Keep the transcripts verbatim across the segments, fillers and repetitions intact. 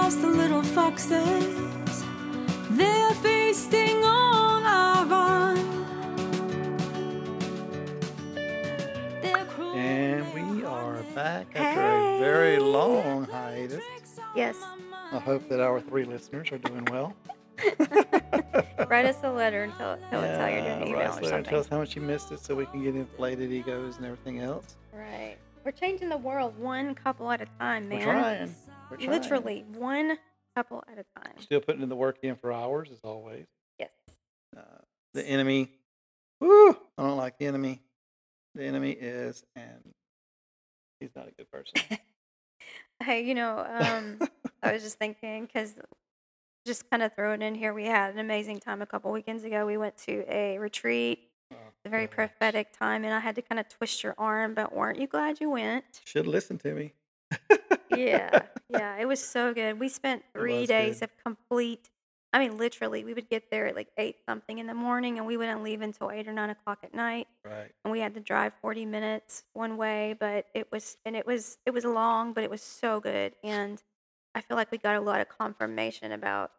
lost the little foxes. They're feasting on our vine. They're cruel And and we their are heart back they after a very Hey, long play hiatus. tricks on Yes. my I hope that our mind. three listeners are doing well. Write us a letter and tell, tell us how you're doing, Yeah, email write or us a letter and tell something. us how much you missed it so we can get inflated egos and everything else. Right. We're changing the world one couple at a time, We're man. trying. We're trying. Literally one couple at a time. Still putting in the work in for hours as always. Yes. Uh, the enemy. Woo! I don't like the enemy. The enemy is, and he's not a good person. Hey, you know, um, I was just thinking because just kind of throw it in here. We had an amazing time a couple weekends ago. We went to a retreat, Oh, a very gosh. prophetic time, and I had to kind of twist your arm. But weren't you glad you went? Should have listened to me. Yeah, yeah, it was so good. We spent It three was days good. of complete. I mean, literally, we would get there at like eight something in the morning, and we wouldn't leave until eight or nine o'clock at night. Right. And we had to drive forty minutes one way, but it was and it was it was long, but it was so good. And I feel like we got a lot of confirmation about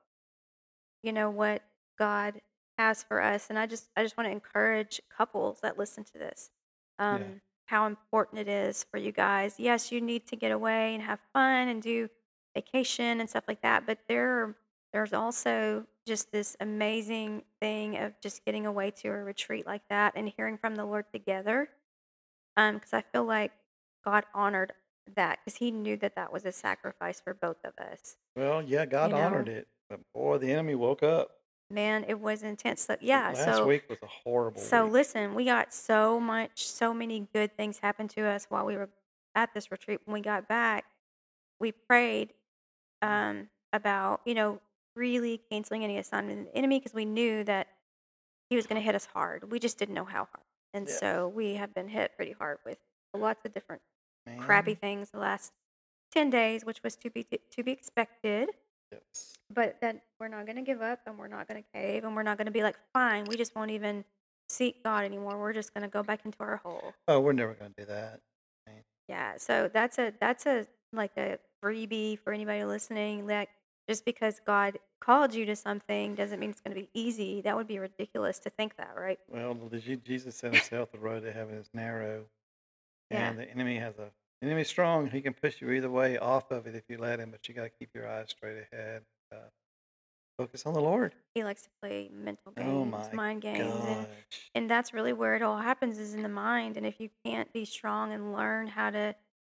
you know what God has for us. And I just I just want to encourage couples that listen to this. Yeah. Um, how important it is for you guys. Yes, you need to get away and have fun and do vacation and stuff like that, but there there's also just this amazing thing of just getting away to a retreat like that and hearing from the Lord together. Um, because I feel like God honored that because He knew that that was a sacrifice for both of us. Well, yeah, God You honored know, it. But boy, the enemy woke up. man, it was intense. So, yeah, Last so week was a horrible so week. listen, we got so much, so many good things happened to us while we were at this retreat. When we got back, we prayed um, about, you know, really canceling any assignment of the enemy because we knew that he was going to hit us hard. We just didn't know how hard. And Yes. so we have been hit pretty hard with lots of different crappy Man. things the last ten days, which was to be to be expected. Yes. But then we're not going to give up and we're not going to cave and we're not going to be like, fine, we just won't even seek God anymore. We're just going to go back into our hole. Oh, we're never going to do that. Man. Yeah. So that's a, that's a, like a freebie for anybody listening. Like just because God called you to something doesn't mean it's going to be easy. That would be ridiculous to think that, right? Well, the Je- Jesus said himself, the road to heaven is narrow, Yeah. and the enemy has a enemy strong. He can push you either way off of it if you let him, but you got to keep your eyes straight ahead. Uh, focus on the Lord. He likes to play mental Oh games, my mind games. And, gosh. and that's really where it all happens is in the mind. And if you can't be strong and learn how to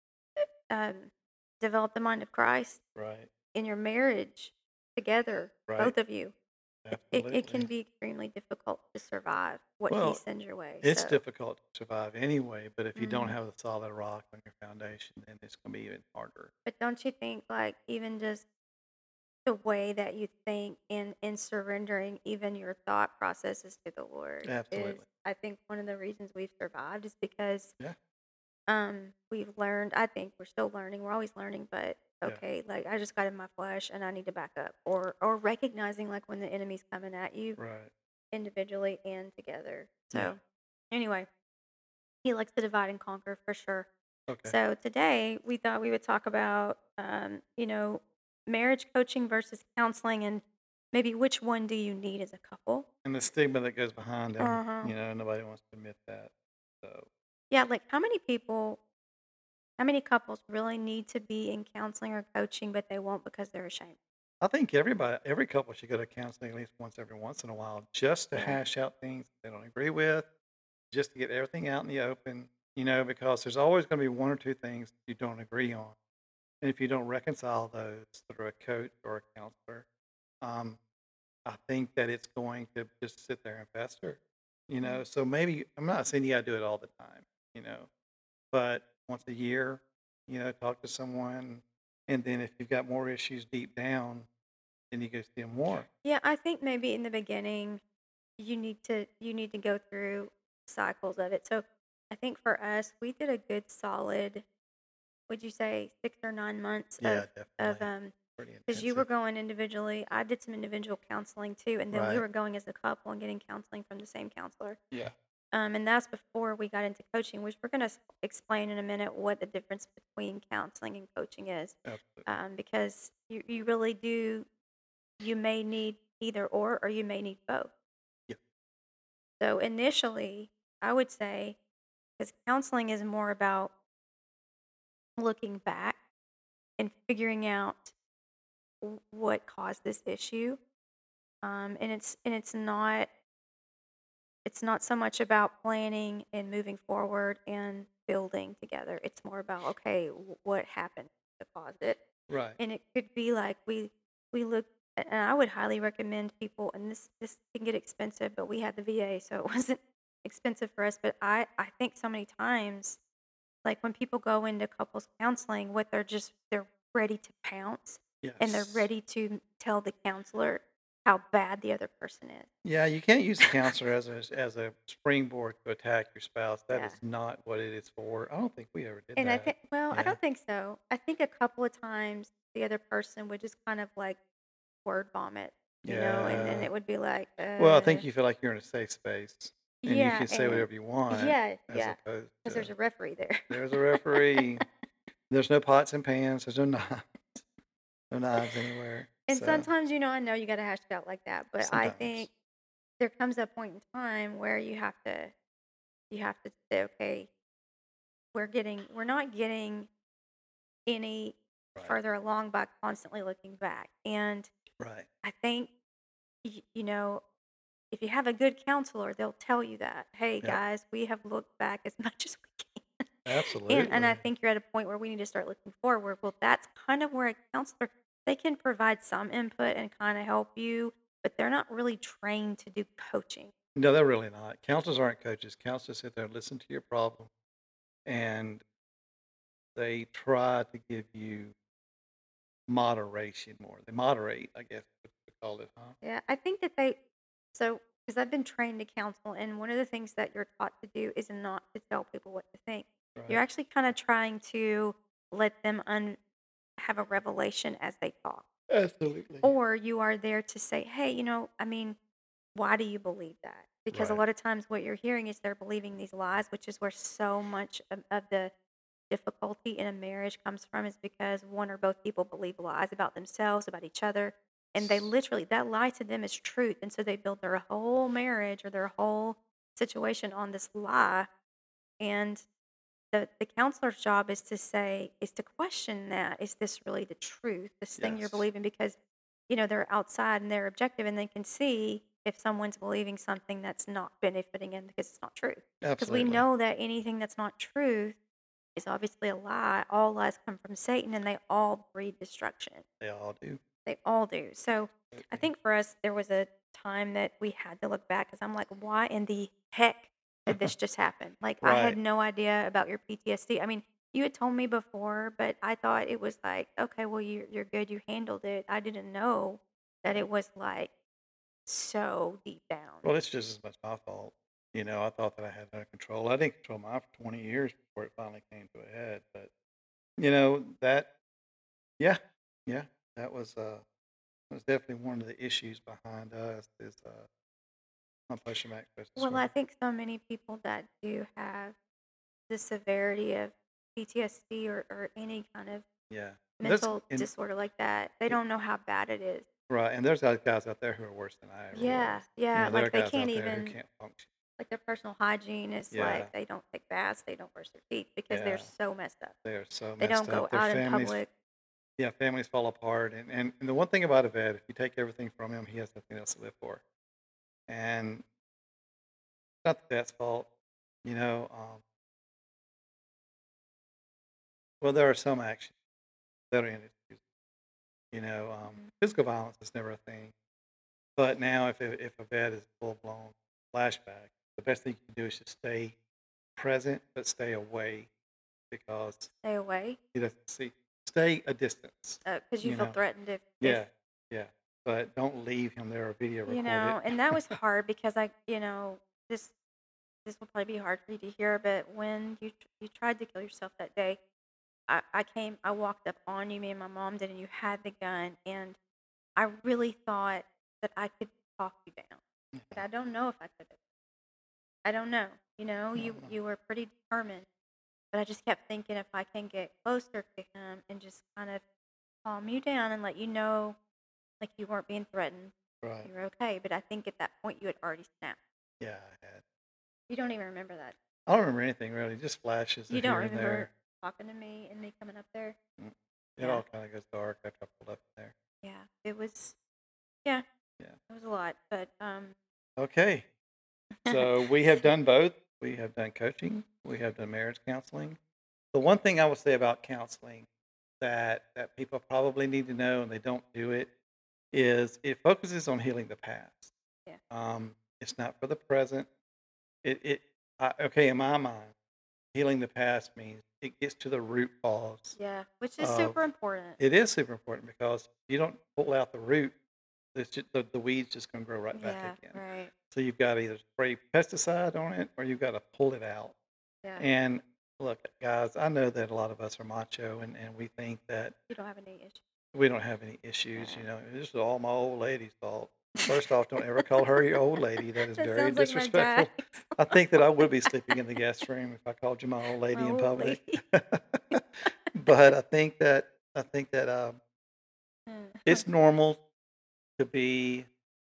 um, develop the mind of Christ Right. in your marriage together, Right. both of you, it, it, it can Absolutely. be extremely difficult to survive what He Well, sends your way. it's So, difficult to survive anyway, but if you don't mhm. have a solid rock on your foundation, then it's going to be even harder. But don't you think, like, even just the way that you think in in surrendering even your thought processes to the Lord is, Absolutely. I think, one of the reasons we've survived is because Yeah. um we've learned. I think we're still learning. We're always learning, but Yeah. okay, like I just got in my flesh and I need to back up, or or recognizing like when the enemy's coming at you Right. individually and together. Yeah. So anyway, He likes to divide and conquer for sure. Okay. So today we thought we would talk about, um, you know, marriage coaching versus counseling, and maybe which one do you need as a couple? And the stigma that goes behind them, Uh huh. you know, nobody wants to admit that. So, Yeah, like how many people, how many couples really need to be in counseling or coaching, but they won't because they're ashamed? I think everybody, every couple should go to counseling at least once every once in a while, just to Yeah. hash out things they don't agree with, just to get everything out in the open. You know, because there's always going to be one or two things you don't agree on, and if you don't reconcile those through a coach or a counselor, um, I think that it's going to just sit there and fester. You Mm. know, so maybe I'm not saying you got to do it all the time. You know, but once a year, you know, talk to someone, and then if you've got more issues deep down, then you go see them more. Yeah, I think maybe in the beginning you need to you need to go through cycles of it. So I think for us, we did a good solid, would you say six or nine months Yeah, of of definitely. um Pretty because you were intensive. going individually. I did some individual counseling too, and then we Right. were going as a couple and getting counseling from the same counselor. Yeah. Um, and that's before we got into coaching, which we're going to explain in a minute what the difference between counseling and coaching is. Absolutely. Um, because you, you really do, you may need either or, or you may need both. Yeah. So initially, I would say, because counseling is more about looking back and figuring out w- what caused this issue. Um, and it's and it's not it's not so much about planning and moving forward and building together. It's more about, okay, wh- what happened to cause it. Right. And it could be like we we look, and I would highly recommend people, and this this can get expensive, but we had the V A, so it wasn't expensive for us. But I I think so many times, like when people go into couples counseling, what they're just they're ready to pounce and they're Yes. ready to tell the counselor how bad the other person is. Yeah, you can't use the counselor as a as a springboard to attack your spouse. That Yeah. is not what it is for. I don't think we ever did And I that. think, well, I Yeah. don't think so. I think a couple of times the other person would just kind of like word vomit, you know, and then Yeah. it would be like, Well, I uh, think you feel like you're in a safe space and you yeah, can say and whatever you want yeah, as yeah, opposed because there's to a referee there. there's a referee. There's no pots and pans. There's no knives. No knives anywhere. And So sometimes, you know, I know you got to hash it out like that, but I sometimes. think there comes a point in time where you have to, you have to say, okay, we're getting, we're not getting any Right. further along by constantly looking back. And Right. I think, y- you know, if you have a good counselor, they'll tell you that, hey Yep. guys, we have looked back as much as we can. Absolutely. And and I think you're at a point where we need to start looking forward. Well, that's kind of where a counselor, they can provide some input and kind of help you, but they're not really trained to do coaching. No, they're really not. Counselors aren't coaches. Counselors sit there and listen to your problem and they try to give you moderation more. They moderate, I guess what we call it, huh? Yeah, I think that they, so because I've been trained to counsel, and one of the things that you're taught to do is not to tell people what to think. You're Right. actually kind of trying to let them un- have a revelation as they talk. Absolutely. Or you are there to say, hey, you know, I mean, why do you believe that? Because a Right. lot of times what you're hearing is they're believing these lies, which is where so much of, of the difficulty in a marriage comes from, is because one or both people believe lies about themselves, about each other. And they literally, that lie to them is truth. And so they build their whole marriage or their whole situation on this lie. And the, the counselor's job is to say, is to question that. Is this really the truth? This thing you're Yes. believing? Because, you know, they're outside and they're objective and they can see if someone's believing something that's not benefiting them because it's not true. Because we Absolutely. know that anything that's not truth is obviously a lie. All lies come from Satan and they all breed destruction. They all do. They all do. So I Absolutely. think for us, there was a time that we had to look back because I'm like, why in the heck did this just happen? Like, I had Right. no idea about your P T S D. I mean, you had told me before, but I thought it was like, okay, well, you're, you're good. You handled it. I didn't know that it was like so deep down. Well, it's just as much my fault. You know, I thought that I had it under control. I didn't control mine for twenty years before it finally came to a head. But, you know, that, yeah, yeah, that was, uh, was definitely one of the issues behind us is uh, my post-traumatic stress Well, I disorder. think so many people that do have the severity of P T S D or, or any kind of Yeah. There's, mental and, disorder like that, they don't know how bad it is. right. And there's other guys out there who are worse than I ever Yeah, was. You yeah, know, there are like they guys can't out there who even, can't function. like their personal hygiene is Yeah. like they don't take baths, they don't brush their teeth because they're Yeah. so messed up. They are so They don't messed go up. Their out in families, public. yeah, families fall apart. And, and, and the one thing about a vet, if you take everything from him, he has nothing else to live for. And it's not the vet's fault. You know, um, well, there are some actions that are inexcusable. You know, um, Mhm. physical violence is never a thing. But now, if a, if a vet is full blown flashback, the best thing you can do is just stay present, but stay away because Stay away he doesn't see. Stay a distance. because you You feel know. threatened if, if Yeah, yeah. But don't leave him there or video you record know, it. and that was hard because I, you know, this this will probably be hard for you to hear, but when you tr- you tried to kill yourself that day, I, I came, I walked up on you, me and my mom did, and you had the gun, and I really thought that I could talk you down, but I don't know if I could have. I don't know. You know, I you don't know. you were pretty determined, but I just kept thinking if I can get closer to him and just kind of calm you down and let you know, like you weren't being threatened, Right. you were okay. But I think at that point you had already snapped. Yeah, I had. You don't even remember that. I don't remember anything really, just flashes You of don't here and remember there. talking to me and me coming up there. Mm. It Yeah, all kind of goes dark after I pulled up there. yeah. It was, yeah, Yeah. it was a lot. But um, Okay. So we have done both. We have done coaching. We have done marriage counseling. The one thing I would say about counseling that that people probably need to know and they don't do it is it focuses on healing the past. yeah, Um, it's not for the present. It it I, okay in my mind, healing the past means it gets to the root cause yeah, which is of. super important. It is super important because if you don't pull out the root, it's just, the the weeds just gonna grow right back Yeah, again. right. So you've got to either spray pesticide on it or you've got to pull it out. Yeah, And look, guys, I know that a lot of us are macho and, and we think that you don't have any issue. we don't have any issues. Yeah. You know, this is all my old lady's fault. First off, don't ever call her your old lady. That is That very sounds like my disrespectful. dad. I think that I would be sleeping in the guest room if I called you my old lady My in old public. lady. But I think that I think that um, Mm. it's normal to be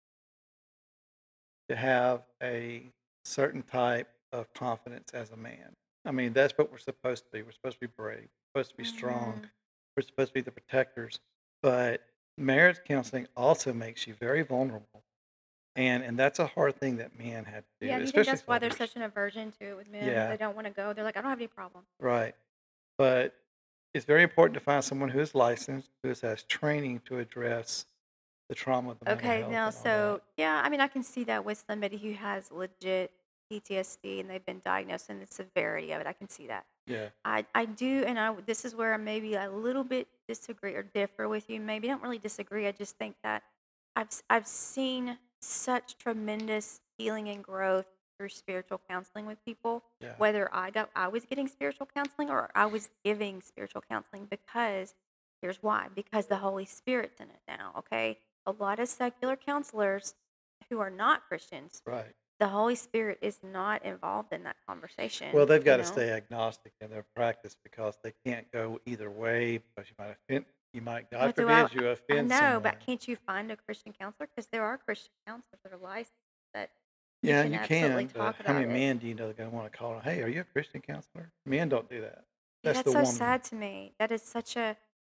to have a certain type of confidence as a man. I mean, that's what we're supposed to be. We're supposed to be brave. We're supposed to be strong. Mhm. We're supposed to be the protectors. But marriage counseling also makes you very vulnerable. And and that's a hard thing that men have to do, Yeah, do you think especially that's why there's fathers. such an aversion to it with men? Yeah, They don't want to go. They're like, I don't have any problem. right. But it's very important to find someone who is licensed, who has training to address the trauma, the mental Okay, health, now, and all that. so yeah, I mean, I can see that with somebody who has legit P T S D and they've been diagnosed and the severity of it. I can see that. Yeah, I, I do, and I this is where I maybe a little bit disagree or differ with you. Maybe I don't really disagree. I just think that I've s- I've seen such tremendous healing and growth through spiritual counseling with people. yeah, Whether I got I was getting spiritual counseling or I was giving spiritual counseling, because here's why: because the Holy Spirit's in it now. Okay, a lot of secular counselors who are not Christians, right. the Holy Spirit is not involved in that Well, conversation. they've You got to know. stay agnostic in their practice because they can't go either way because you might offend, you might, God But do I, forbid, you I offend know, someone. but can't you find a Christian counselor? Because there are Christian counselors that are licensed that you Yeah, can you absolutely can, but talk how about many it. men do you know that are going to want to call them? Hey, are you a Christian counselor? Men don't do that. Yeah, That's that's the so woman. sad to me. That is such a.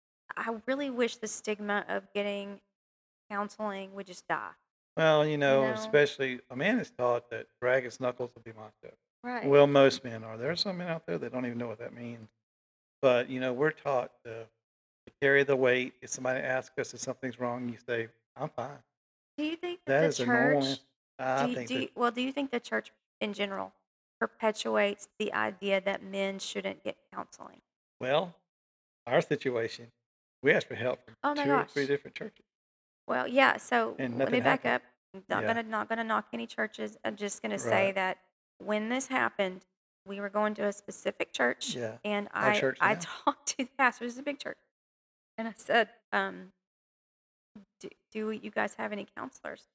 I really wish the stigma of getting counseling would just die. Well, you You know, know? especially a man is taught that drag his knuckles will be macho. Right. Well, most men are. There are some men out there that don't even know what that means. But, you know, we're taught to, to carry the weight. If somebody asks us if something's wrong, you say, I'm fine. Do you think that That the is a normal church? answer. Do I you, think do that, you, well? Do you think the church in general perpetuates the idea that men shouldn't get counseling? well, our situation, we asked for help from Oh my two or three gosh. different churches, Well, yeah. So and let me nothing back happened. up. I'm not Yeah, gonna not gonna knock any churches. I'm just gonna say right. that when this happened, we were going to a specific church, Yeah. and Our I church I now. talked to the pastor. This is a big church, and I said, um, do, "Do you guys have any counselors?"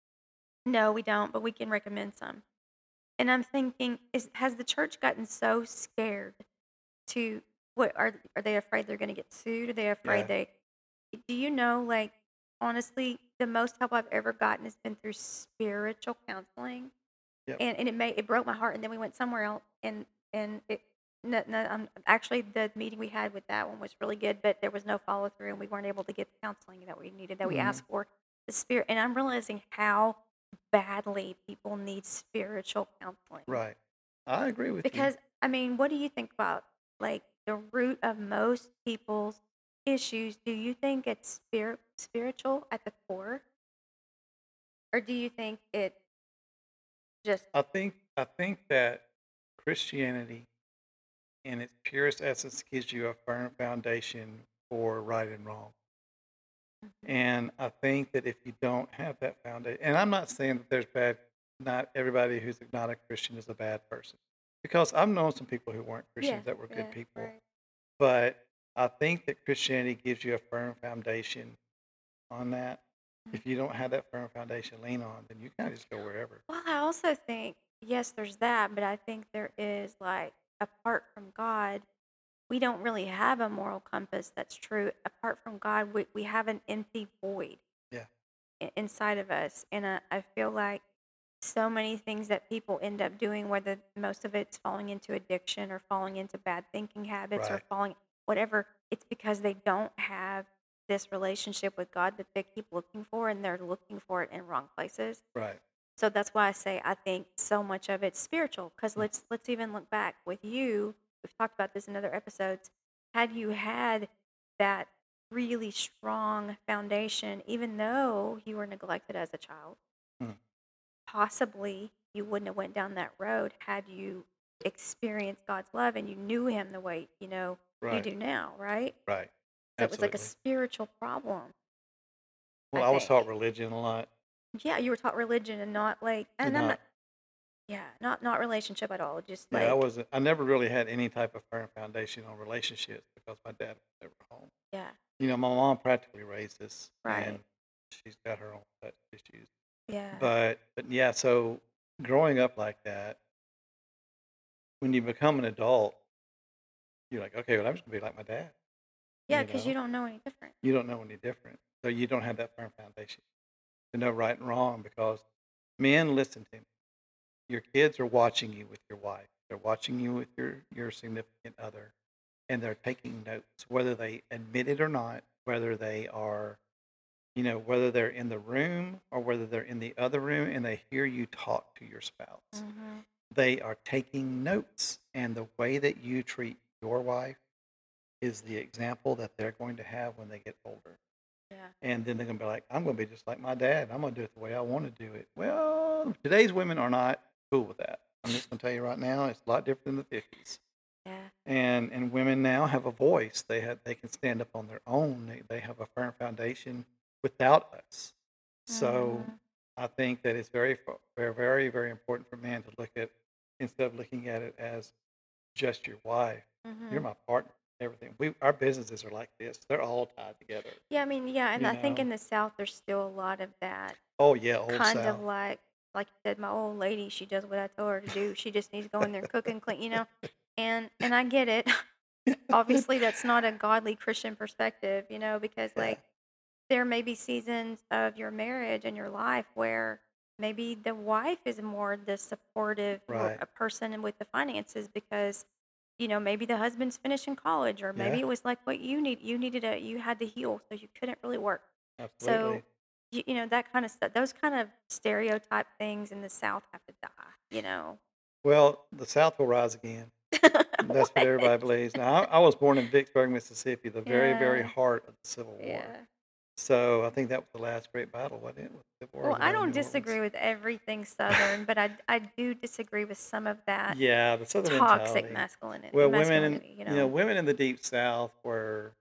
No, we don't, but we can recommend some. And I'm thinking, is has the church gotten so scared to what are are they afraid they're going to get sued? Are they afraid Yeah. they? Do you know, like, honestly, the most help I've ever gotten has been through spiritual counseling, Yep. and and it made it broke my heart. And then we went somewhere else, and and it. No, no, um, actually, the meeting we had with that one was really good, but there was no follow through, and we weren't able to get the counseling that we needed, that we Mhm. asked for. The spirit, and I'm realizing how badly people need spiritual counseling. Right. I agree with you. Because, I mean, what do you think about, like, the root of most people's issues? Do you think it's spirit spiritual at the core, or do you think it just I think I think that Christianity in its purest essence gives you a firm foundation for right and wrong. Mhm. And I think that if you don't have that foundation, and I'm not saying that there's bad, not everybody who's not a Christian is a bad person, because I've known some people who weren't yeah, Christians that were good yeah, people. right. But I think that Christianity gives you a firm foundation on that. Mhm. If you don't have that firm foundation to lean on, then you kind of just go wherever. Well, I also think yes, there's that, but I think there is like apart from God, we don't really have a moral compass that's true. Apart from God, we, we have an empty void Yeah. i- inside of us. And I, I feel like so many things that people end up doing, whether most of it's falling into addiction or falling into bad thinking habits or Right. falling whatever, it's because they don't have this relationship with God that they keep looking for, and they're looking for it in wrong places. Right. So that's why I say I think so much of it's spiritual. Because Mm. let's let's even look back with you. We've talked about this in other episodes. Had you had that really strong foundation, even though you were neglected as a child, Mm. possibly you wouldn't have went down that road had you experienced God's love and you knew Him the way you know you Right. do now, right? Right. So it was like a Absolutely. spiritual problem, Well, I I was taught think. religion a lot. Yeah, you were taught religion and not like, And and I'm not, not, yeah, not not relationship at all. Just yeah, I like, wasn't, I never really had any type of firm foundation on relationships because my dad was never home. yeah, You know, my mom practically raised us, and right, she's got her own set issues. yeah, But, but yeah, so growing up like that, when you become an adult, you're like, okay, well, I'm just gonna be like my dad. yeah, You because you know, don't know any different. you don't know any different, so you don't have that firm foundation to know right and wrong because men, listen to me. Your kids are watching you with your wife. They're watching you with your your significant other, and they're taking notes, whether they admit it or not, whether they are, you know, whether they're in the room or whether they're in the other room and they hear you talk to your spouse. Hmm. They are taking notes, and the way that you treat your wife is the example that they're going to have when they get older. Yeah, And then they're going to be like, I'm going to be just like my dad. I'm going to do it the way I want to do it. Well, today's women are not cool with that. I'm just going to tell you right now, it's a lot different than the fifties. yeah, And and women now have a voice. They have they can stand up on their own. They, they have a firm foundation without us. So hmm, I think that it's very fo- very very very important for men to look at, instead of looking at it as just your wife. You're hmm. my partner. Everything. We our businesses are like this. They're all tied together. Yeah, I mean, yeah, and You I think know. in the South there's still a lot of that Oh yeah, old kind of South. like, like you said, my old lady, she does what I tell her to do. She just needs to go in there and cook and clean, you know. And and I get it. Obviously, that's not a godly Christian perspective, you know, because Yeah. like there may be seasons of your marriage and your life where maybe the wife is more the supportive or Right. a person with the finances because you know maybe the husband's finishing college or maybe Yeah. it was like what you need you needed a you had to heal so you couldn't really work so Absolutely. you, you know that kind of stuff those kind of stereotype things in the South have to die you know. Well, the South will rise again. That's what What? everybody believes. Now, I, I was born in Vicksburg, Mississippi, the very, very Yeah, heart of the Civil War. yeah. So I think that was the last great battle, wasn't it? Was the Civil War or Well, the I Battle of don't New Orleans? disagree with everything Southern, but I I do disagree with some of that Yeah, the Southern toxic mentality. masculinity Well, women in masculinity, you you know know. women in the Deep South were.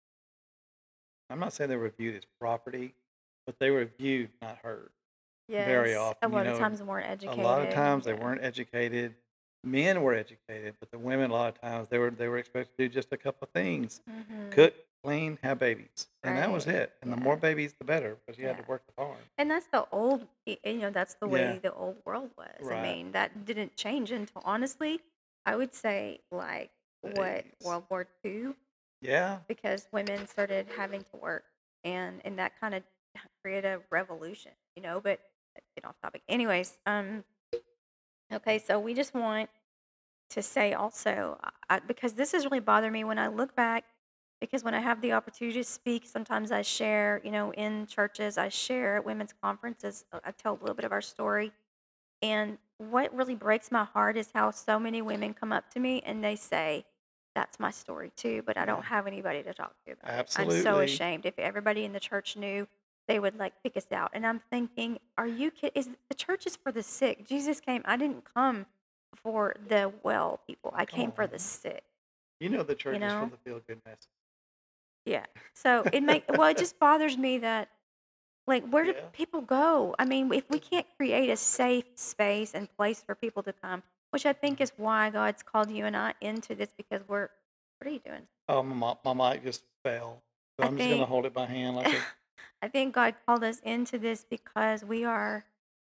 I'm not saying they were viewed as property, but they were viewed, not heard, very Yes, a often. You lot of know, times they weren't a lot of educated. times they Yeah. weren't educated. Men were educated, but the women a lot of times they were they were expected to do just a couple of things: Mhm. cook, clean, have babies, and that was Right. it. And the more Yeah. babies, the better, because you had to Yeah. work the farm. And that's the old, y- you know, that's the Yeah, way the old world was. I right. mean, that didn't change until honestly, I would say like The what eighties. World War Two, Yeah, because women started having to work, and and that kind of created a revolution, you know. But uh, get off topic. Anyways, um, okay, so we just want to say also I, because this has really bothered me when I look back because when I have the opportunity to speak sometimes I share you know in churches I share at women's conferences uh, I tell a little bit of our story and what really breaks my heart is how so many women come up to me and they say that's my story too but I yeah, don't have anybody to talk to about it. I'm so absolutely. ashamed. If everybody in the church knew they would like pick us out and I'm thinking are you kidding? Is the church is for the sick. Jesus came. I didn't come for the well people. I Come came for the on, sick, you know the you church is for know? the feel good message. Yeah. So it make well, it just bothers me that like where do Yeah, people go? I mean, if we can't create a safe space and place for people to come, which I think mhm. is why God's called you and I into this because we're what are you doing? Oh, my mi- my mic just fell, so I I'm just gonna think hold it by hand like a. I think God called us into this because we are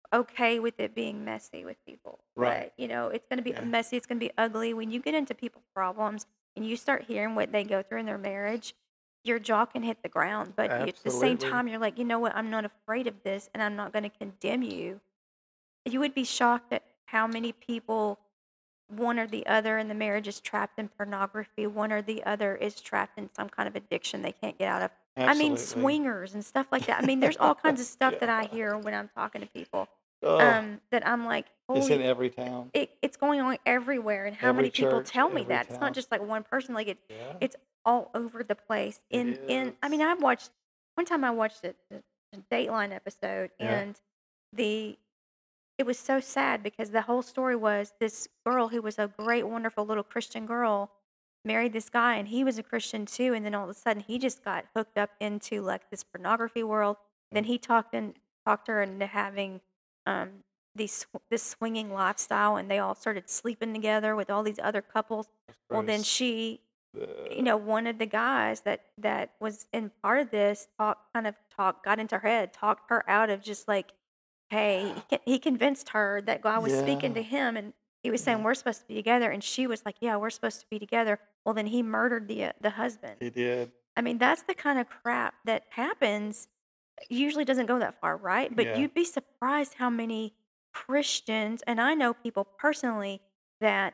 okay with it being messy with people. Right. But, you know, it's going to be Yeah. messy, it's going to be ugly. When you get into people's problems and you start hearing what they go through in their marriage, your jaw can hit the ground. But you, at the same Absolutely. time, you're like, you know what? I'm not afraid of this and I'm not going to condemn you. You would be shocked at how many people, one or the other in the marriage, is trapped in pornography, one or the other is trapped in some kind of addiction they can't get out of. I mean, Absolutely. swingers and stuff like that. I mean, there's all kinds of stuff that I Yeah. hear when I'm talking to people, Oh, um, that I'm like, it's in holy, every town, it, it's going on everywhere. And how every many people church, tell me every that? It's not town. just like one person. Like it, Yeah, it's all over the place. it In in, I mean, is. I watched one time. I watched a, a Dateline episode, Yeah. and the it was so sad because the whole story was this girl who was a great, wonderful little Christian girl married this guy, and he was a Christian too. And then all of a sudden, he just got hooked up into like this pornography world. Then he talked and talked her into having um, these sw- this swinging lifestyle, and they all started sleeping together with all these other couples. That's Well, then gross. she, you Uh, know, one of the guys that that was in part of this talk, kind of talk, got into her head, talked her out of just like, hey, he, con- he convinced her that God was speaking to yeah, him, and he was saying yeah, we're supposed to be together, and she was like, yeah, we're supposed to be together. Well, then he murdered the uh, the husband. he did. I mean, that's the kind of crap that happens. Usually doesn't go that far, right? But Yeah. you'd be surprised how many Christians, and I know people personally that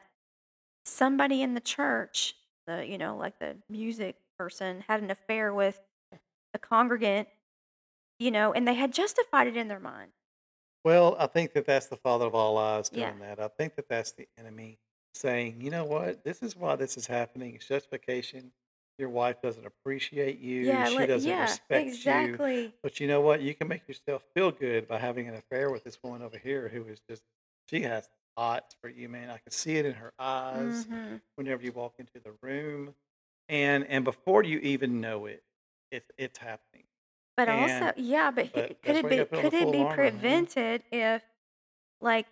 somebody in the church, the you know, like the music person, had an affair with a congregant, you know, and they had justified it in their mind. Well, I think that that's the father of all lies Yeah. doing that. I think that that's the enemy saying, you know what, this is why this is happening. It's justification. Your wife doesn't appreciate you. Yeah, She like, doesn't yeah, respect you. exactly. But you know what? You can make yourself feel good by having an affair with this woman over here who is just, she has thoughts for you, man. I can see it in her eyes Mhm. whenever you walk into the room. And and before you even know it, it's it's happening. But also, And yeah, but he, but could that's it why you be got to put on the could it full be armor, man. prevented if, like,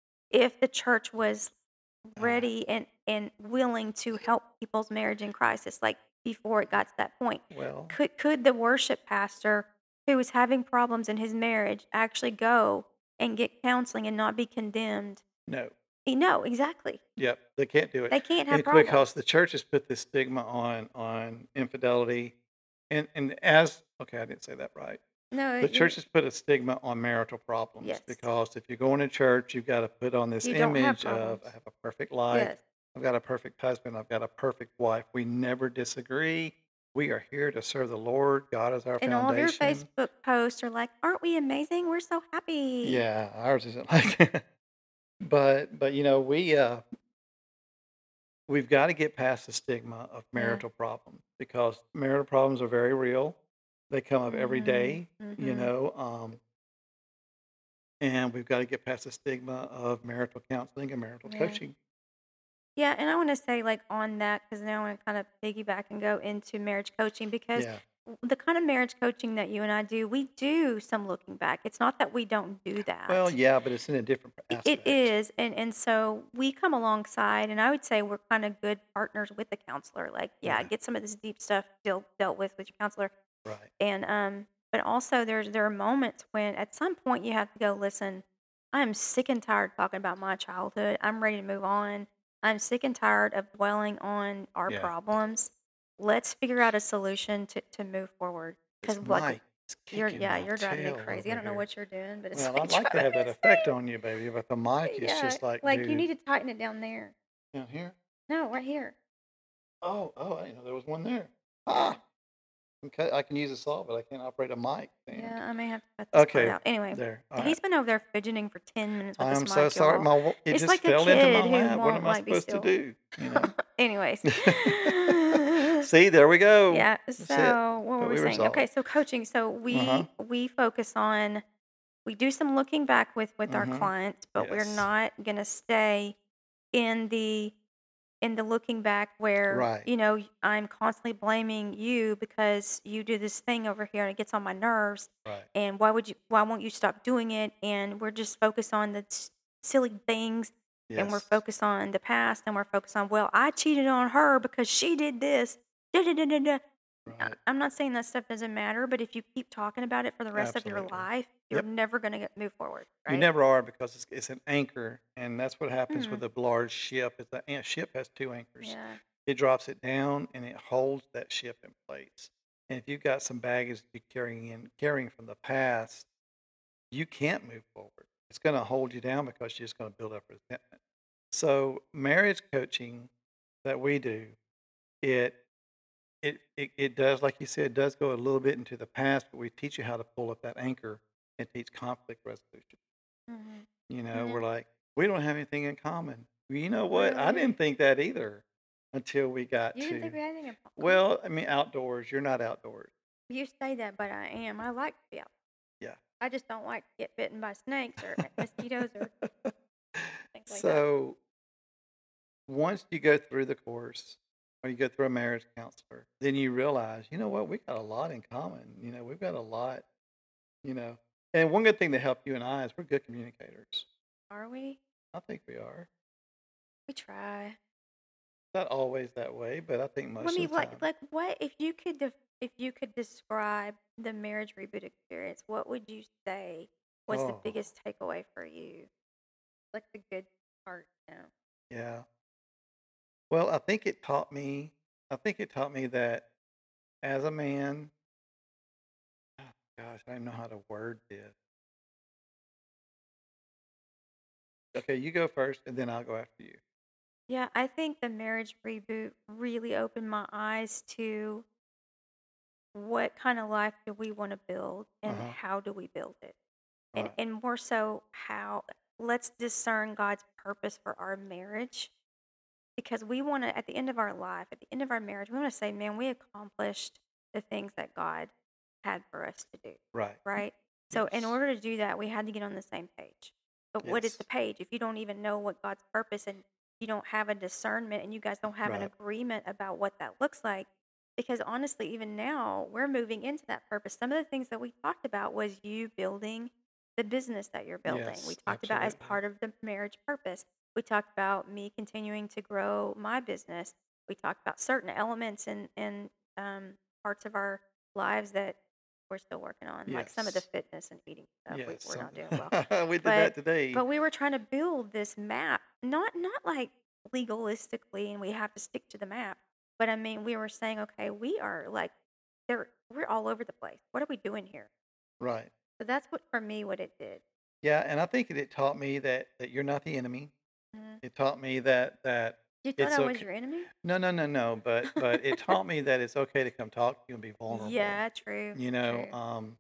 if the church was Ah, ready and and willing to help people's marriage in crisis, like before it got to that point? well, Could could the worship pastor who was having problems in his marriage actually go and get counseling and not be condemned? no. Eh, No, exactly. Yep, they can't do it. They can't have It's problems. because the church has put this stigma on on infidelity, and and as okay, I didn't say that right. No, The you're church has put a stigma on marital problems yes. because if you're going to church, you've got to put on this You don't have image of I problems. have a perfect life, Yes. I've got a perfect husband, I've got a perfect wife. We never disagree. We are here to serve the Lord. God is our And all of your foundation. Facebook posts are like, "Aren't we amazing? We're so happy." Yeah, ours isn't like that. But but you know, we uh we've got to get past the stigma of Yeah. marital problems because marital problems are very real. They come up every Mhm. day, you Mhm. know, um, and we've got to get past the stigma of marital counseling and marital Yeah. coaching. Yeah, and I want to say, like, on that, because now I want to kind of piggyback and go into marriage coaching, because Yeah. w- the kind of marriage coaching that you and I do, we do some looking back. It's not that we don't do Well, that. yeah, but it's in a different I- It aspect. is, and and so we come alongside, and I would say we're kind of good partners with the counselor. Like, yeah, Yeah. get some of this deep stuff dealt dealt with with your counselor, Right. and um, but also there's there are moments when at some point you have to go, listen, I am sick and tired of talking about my childhood. I'm ready to move on. I'm sick and tired of dwelling on our Yeah. problems. Let's figure out a solution to to move forward. This Because like mic is you're, kicking yeah, my you're driving me tail crazy. I over don't know here. what you're doing, but it's Well, like I'd like to driving have me that effect insane. on you, baby, but the mic is Yeah, just like, like you dude, need to tighten it down there. down here. No, right here. Oh, oh, I didn't know there was one there. Ah, okay, I can use a saw, but I can't operate a mic stand. Yeah, I may have to cut this part Okay, out. Anyway, there. All right. he's been over there fidgeting for ten minutes with I this am so mic, sorry. y'all. My wa- it It's just like a fell into my kid who lap. What am won't I like be supposed to still. do? You know. Anyways. See, there we go. Yeah, That's it. so what But were we we were saying? Okay, solid. so coaching. So Uh-huh. we we focus on we do some looking back with with our Mm-hmm. clients, but we're Yes. not going to stay in the in the looking back where, Right. you know, I'm constantly blaming you because you do this thing over here and it gets on my nerves, Right. and why would you why won't you stop doing it? And we're just focused on the s- silly things, and we're Yes. focused on the past, and we're focused on, well, I cheated on her because she did this. Da, da, da, da, da. I- Right. I'm not saying that stuff doesn't matter, but if you keep talking about it for the rest of your Absolutely. life, you're Yep. never going to get move forward, You right? never are because it's, it's an anchor, and that's what happens Mm, with a large ship. Is the an- ship has two anchors. yeah. It drops it down, and it holds that ship in place. And if you've got some baggage you're carrying in carrying from the past, you can't move forward. It's going to hold you down because you're just going to build up resentment. So marriage coaching that we do, it it it, it does, like you said, does go a little bit into the past, but we teach you how to pull up that anchor and teach conflict resolution. Hmm. You know, Hmm. we're like, we don't have anything in common. Well, you know what? I Really? didn't think that either until we got You didn't to, think we had anything in common? well, I mean, outdoors. You're not outdoors. You say that, but I am. I like to be out. Yeah. I just don't like to get bitten by snakes or mosquitoes or things like that. So once you go through the course or you go through a marriage counselor, then you realize, you know what, we got a lot in common. You know, we've got a lot, you know. And one good thing to help you and I is we're good communicators. Are we? I think we are. We try. Not always that way, but I think Well, I most mean, of the like, time. like what if you could def- if you could describe the marriage reboot experience? What would you say was the Oh, biggest takeaway for you? Like the good part, you know? yeah. Well, I think it taught me I think it taught me that as a man, oh gosh, I don't know how to word this. Okay, you go first and then I'll go after you. Yeah, I think the marriage reboot really opened my eyes to what kind of life do we want to build and Uh-huh. how do we build it? And Right. and more so how let's discern God's purpose for our marriage because we want to at the end of our life, at the end of our marriage, we want to say, man, we accomplished the things that God had for us to do, Right. right? So in Yes. order to do that, we had to get on the same page. But what is the Yes. page if you don't even know what God's purpose and you don't have a discernment and you guys don't have an Right. agreement about what that looks like? Because honestly, even now, we're moving into that purpose. Some of the things that we talked about was you building the business that you're building. We Yes, talked about as absolutely. part of the marriage purpose. We talked about me continuing to grow my business. We talked about certain elements and and um, parts of our lives that we're still working on, like some of the Yes. fitness and eating stuff. We, Yes. we're Some, not doing well, we did but that today. but we were trying to build this map, not not like legalistically, and we have to stick to the map. But I mean, we were saying, okay, we are like, there, we're all over the place. What are we doing here? Right. So that's what for me, what it did. Yeah, and I think that it taught me that that you're not the enemy. Mhm. It taught me that that You thought it's I was okay. your enemy? No, no, no, no. But but it taught me that it's okay to come talk to you and be vulnerable. Yeah, true, You know, true. um,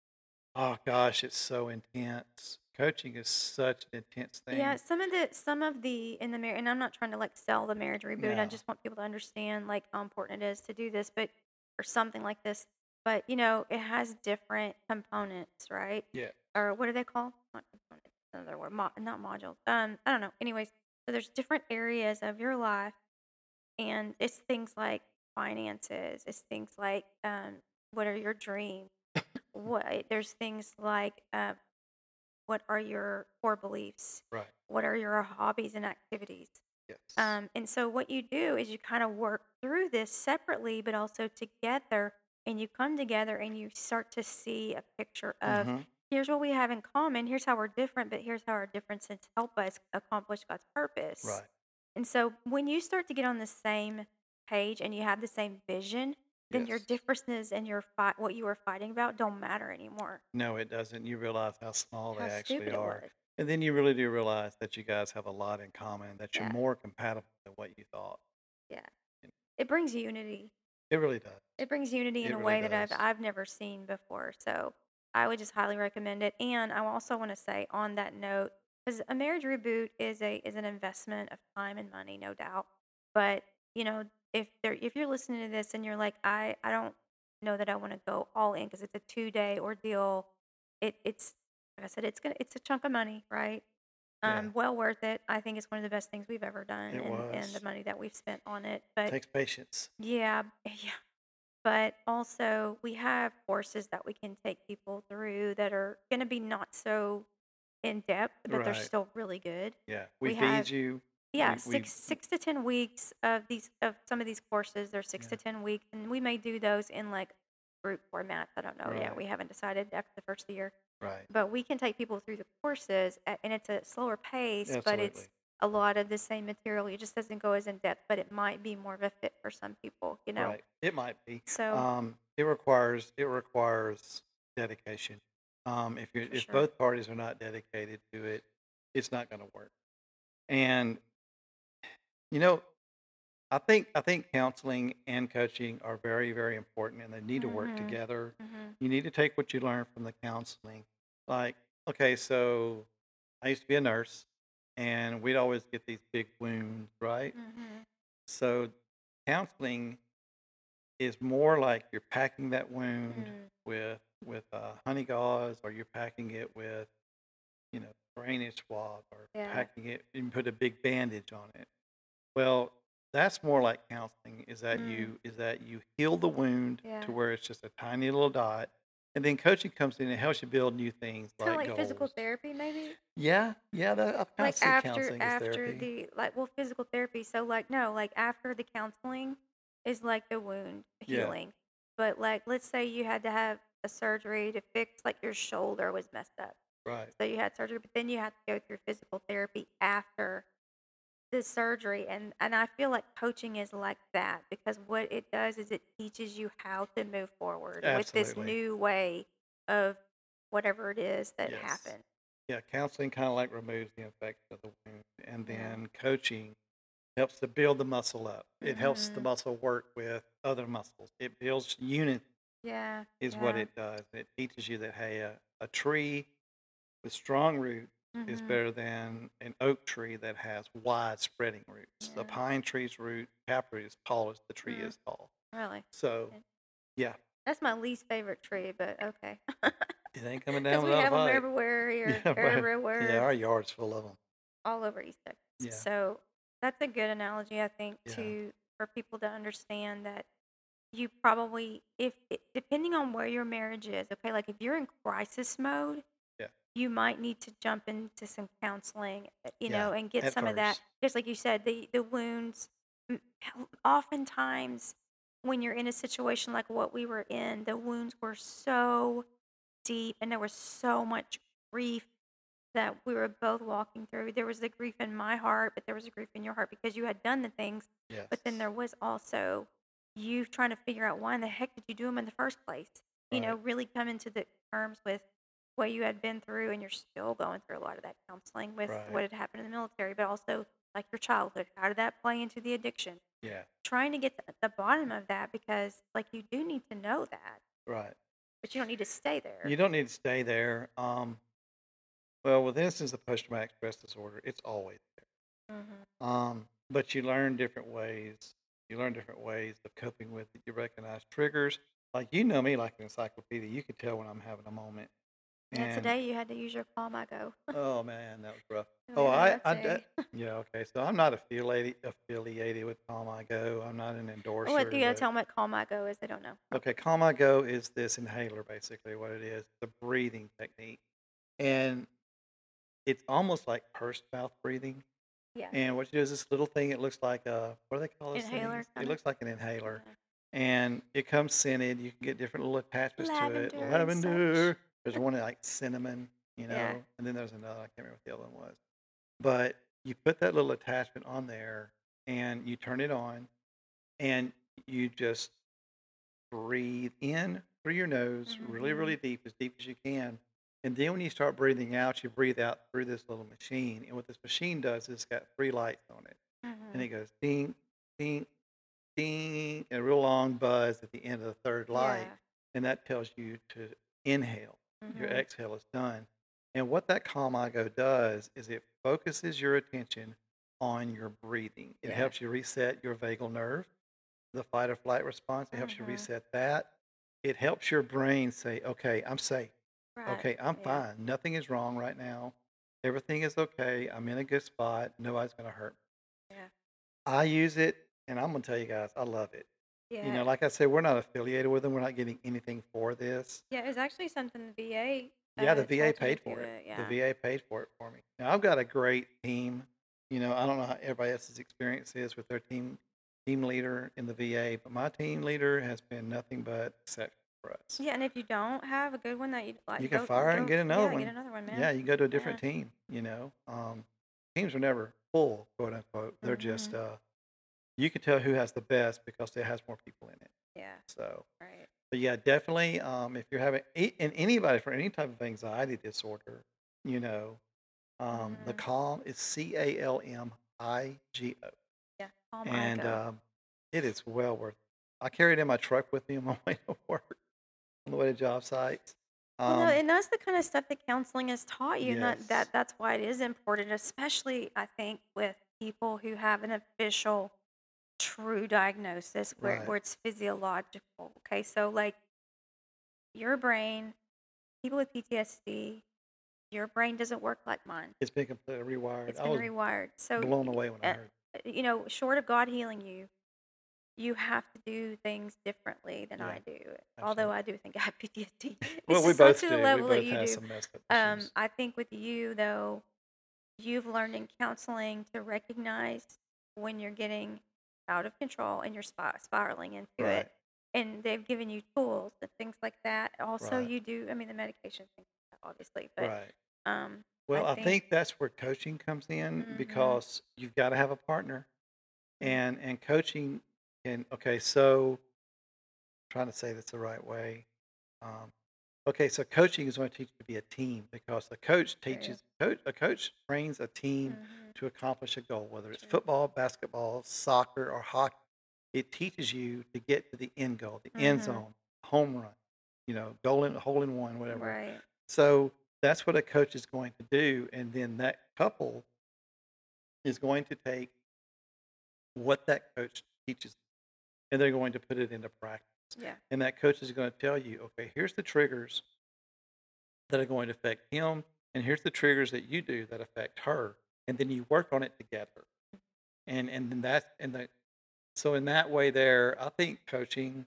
oh gosh, it's so intense. Coaching is such an intense Yeah, thing. some of the some of the in the marriage, and I'm not trying to like sell the marriage reboot. I No. just want people to understand like how important it is to do this, but or something like this. But you know, it has different components, right? Yeah. Or what are they called? Not components. Another word, mo- not modules. Um, I don't know. Anyways, so there's different areas of your life, and it's things like finances. It's things like um, what are your dreams? What there's things like uh, what are your core beliefs? Right. What are your hobbies and activities? Yes. Um, and so, what you do is you kind of work through this separately, but also together. And you come together and you start to see a picture of Mm-hmm. here's what we have in common, here's how we're different, but here's how our differences help us accomplish God's purpose. Right. And so, when you start to get on the same page and you have the same vision, then your Yes. differences and your fight, what you were fighting about, don't matter anymore. No, it doesn't. You realize how small they How actually stupid it are. was. And then you really do realize that you guys have a lot in common, that you're Yeah, more compatible than what you thought. yeah. It brings unity. It really does. It brings unity in It a really way that I've does. I've never seen before. So I would just highly recommend it. And I also want to say on that note, because a marriage reboot is a is an investment of time and money, no doubt. But you know, if there if you're listening to this and you're like, I I don't know that I want to go all in because it's a two day ordeal. It it's like I said, it's gonna it's a chunk of money, right? Yeah, Um, well worth it. I think it's one of the best things we've ever done, it and and the was. money that we've spent on it. But Takes patience. yeah, yeah. But also, we have courses that we can take people through that are going to be not so in depth, but they're Right. still really good. Yeah. We We feed have, you. Yeah, We we six six to ten weeks of these of some of these courses. They're six yeah, to ten weeks, and we may do those in like group formats. I don't know yet. right, We haven't decided after the first of the year, right, but we can take people through the courses, a- and it's a slower pace, but it's absolutely, a lot of the same material. It just doesn't go as in depth, but it might be more of a fit for some people, you know. right. It might be. So Um, it requires it requires dedication. Um, if you for if sure. both parties are not dedicated to it, it's not going to work. And you know, I think I think counseling and coaching are very, very important, and they need to work Mhm. together. Mhm. You need to take what you learn from the counseling. Like, okay, so I used to be a nurse, and we'd always get these big wounds, right? Mhm. So counseling is more like you're packing that wound Mm. with with uh, honey gauze, or you're packing it with you know drainage swab, or Yeah. packing it and put a big bandage on it. Well, that's more like counseling, is that Mm. you is that you heal the wound to Yeah. where it's just a tiny little dot, and then coaching comes in and helps you build new things Kind of like like physical goals. therapy, maybe. Yeah, yeah, that, I kind Like of see after counseling as after therapy. the like well physical therapy. So like no, like after the counseling is like the wound Yeah, healing. But like let's say you had to have a surgery to fix like your shoulder was messed up. right. So you had surgery, but then you had to go through physical therapy after the surgery, and and I feel like coaching is like that because what it does is it teaches you how to move forward with this Absolutely. new way of whatever it is that Yes. happened. Yeah, counseling kind of like removes the infection of the wound, and Yeah. then coaching helps to build the muscle up. It helps the Mhm. muscle work with other muscles. It builds unity, Yeah. is what Yeah. it does. It teaches you that, hey, a, a tree with strong roots is Mhm. better than an oak tree that has wide spreading roots. A Yeah. pine tree's root taproot is tall as the tree Mm. is tall. Really. So, And yeah, that's my least favorite tree, but okay. it ain't coming down Because we without a have them fight. everywhere here, Yeah, right. Yeah, everywhere, our yard's full of them. all over East Texas. Yeah, So that's a good analogy, I think, yeah, to for people to understand that you probably, if it, depending on where your marriage is, okay, like if you're in crisis mode, yeah, you might need to jump into some counseling, uh, you yeah. know, and get At some of that. first, Just like you said, the the wounds. m- h- Oftentimes, when you're in a situation like what we were in, the wounds were so deep, and there was so much grief that we were both walking through. There was the grief in my heart, but there was a grief in your heart because you had done the things. But then yes, there was also you trying to figure out why in the heck did you do them in the first place? You know, right, really come into the terms with what you had been through, and you're still going through a lot of that counseling with right, what had happened in the military, but also like your childhood. How did that play into the addiction? yeah, Trying to get to the bottom of that because, like, you do need to know that, right. but you don't need to stay there. You don't need to stay there. Um, well, with instance of post traumatic stress disorder, it's always Hmm. there. Um, but you learn different ways. You learn different ways of coping with it. You recognize triggers. Like you know me, like an encyclopedia. You can tell when I'm having a moment. Yeah, And today you had to use your Calm I Go. oh man, that was rough. Oh, Yeah, I, that's I, d- a. yeah, okay. So I'm not affiliated affiliated with Calm I Go. I'm not an What you endorser, gotta but tell them what Calm I Go is? They don't know. okay, Calm I Go is this inhaler, basically what it is. The breathing technique, and it's almost like pursed mouth breathing. Yeah, And what you do is this little thing. It looks like a, what do they call those inhaler things? It kind of. looks like an inhaler, Yeah. and it comes scented. You can get different little attachments to it. Lavender and such. Lavender. There's one that like cinnamon, you Yeah. know, and then there's another. I can't remember what the other one was. But you put that little attachment on there, and you turn it on, and you just breathe in through your nose really, Hmm. really deep, as deep as you can. And then when you start breathing out, you breathe out through this little machine. And what this machine does is it's got three lights on it. And Hmm. it goes ding, ding, ding, and a real long buzz at the end of the third light. Yeah. And that tells you to inhale. Your Hmm. exhale is done. And what that Calm I Go does is it focuses your attention on your breathing. It Yeah. helps you reset your vagal nerve, the fight or flight response. It helps you Hmm. reset that. It helps your brain say, okay, I'm safe. Right. Okay, I'm Yeah. fine. Nothing is wrong right now. Everything is okay. I'm in a good spot. Nobody's going to hurt me. Yeah. I use it, and I'm going to tell you guys, I love it. You Yeah. know, like I said, we're not affiliated with them. We're not getting anything for this. Yeah. It's actually something the V A Yeah, uh, the V A told me paid to do for it. it. The Yeah. V A paid for it for me. Now, I've got a great team You know, I don't know how everybody else's experience is with their team team leader in the V A, but my team leader has been nothing but exception for us. Yeah, and if you don't have a good one that you You like, can go fire and go get another yeah, get one. another one, Yeah, man. you go to a Yeah. different team. You know, um, teams are never full, quote unquote. They're just Mhm. uh, you can tell who has the best because it has more people in it. Yeah. So, Right. but yeah, definitely. Um, if you're having a- and anybody for any type of anxiety disorder, you know, um, the Mhm. Calm is C A L M I G O, Yeah. Calm and Igo. um, it is well worth. I carry it in my truck with me on my way to work, on the way to job sites. Well, no, Um, and that's the kind of stuff that counseling has taught you, and that, yes, that that's why it is important, especially I think with people who have an official true diagnosis where right. where it's physiological. Okay, so like your brain, people with P T S D, your brain doesn't work like mine. It's been completely rewired. It's I been was rewired. So, blown away when I uh, heard. you know, short of God healing you, you have to do things differently than Yeah, I do. Although absolutely. I do think I have P T S D. Well, It's we just not both to the do. We level that both you have do. some messed up Um, issues. I think with you though, you've learned in counseling to recognize when you're getting out of control and you're spir- spiraling into Right, it. And they've given you tools and things like that. Also, right, you do, I mean, the medication things like that, obviously, but right. um, I Well, I think, think that's where coaching comes in hmm because you've got to have a partner, hmm and and coaching can. Okay, so trying to say this the right way. Um, okay, so coaching is going to teach you to be a team because the coach true. teaches coach a coach trains a team hmm to accomplish a goal, whether it's True. football, basketball, soccer, or hockey. It teaches you to get to the end goal, the end hmm zone, home run, you know, goal in hole in one, whatever. Right. So that's what a coach is going to do, and then that couple is going to take what that coach teaches, and they're going to put it into practice. Yeah. And that coach is going to tell you, okay, here's the triggers that are going to affect him, and here's the triggers that you do that affect her, and then you work on it together. And and then that's and the so in that way, there, I think coaching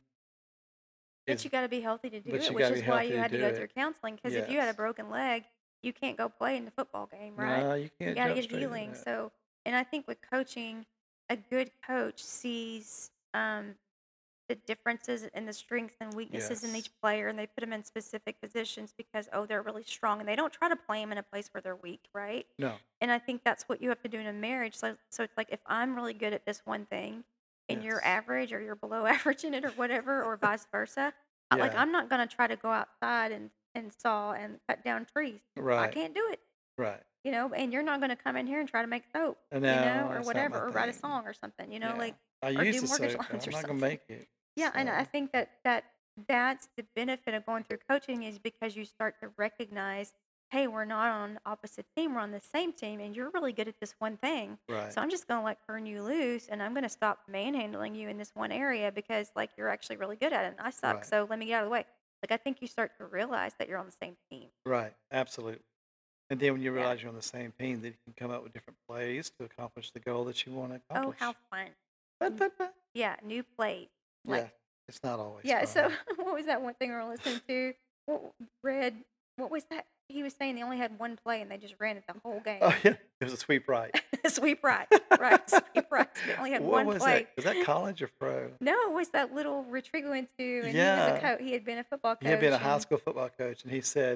But is, you got to be healthy to do but it, you which got to be is why healthy you to had to do go through it. counseling. Because if you had a Yes. broken leg, you can't go play in the football game, right? No, you You can't got to jump get straight into healing. that. So, and I think with coaching, a good coach sees um, the differences and the strengths and weaknesses in Yes. each player, and they put them in specific positions because, oh, they're really strong, and they don't try to play them in a place where they're weak, right? No. And I think that's what you have to do in a marriage. So, so it's like if I'm really good at this one thing, and you're Yes. average or you're below average in it or whatever, or vice versa, I- like Yeah. I'm not gonna try to go outside and and saw and cut down trees. I Right. can't do it, Right. you know. And you're not gonna come in here and try to make soap, Uh, you know, No, or that's not my whatever, or write a thing. song or something, you know, Yeah. like I or used do to mortgage soap, but loans I'm or not gonna something. make it. Yeah, and I So think that that that's the benefit of going through coaching is because you start to recognize, hey, we're not on opposite team, we're on the same team, and you're really good at this one thing. right, So I'm just gonna like turn you loose, and I'm gonna stop manhandling you in this one area because like you're actually really good at it, and I suck. right, So let me get out of the way. Like I think you start to realize that you're on the same team. right. Absolutely. And then when you Yeah. realize you're on the same team, then you can come up with different plays to accomplish the goal that you want to Oh, how accomplish. fun! But, N- but, but. Yeah, new plays. Like Yeah, it's not always yeah. So fun. what was that one thing we were listening to? What Red? What was that? He was saying they only had one play and they just ran it the whole Oh game. yeah, it was a sweep right. Sweep right, right, sweep right. They only had What one was play. that? Was that college or pro? No, it was that little retreat we went to, and he was a Yeah, coach. He had been a football he had been a coach, high and school football coach, and he said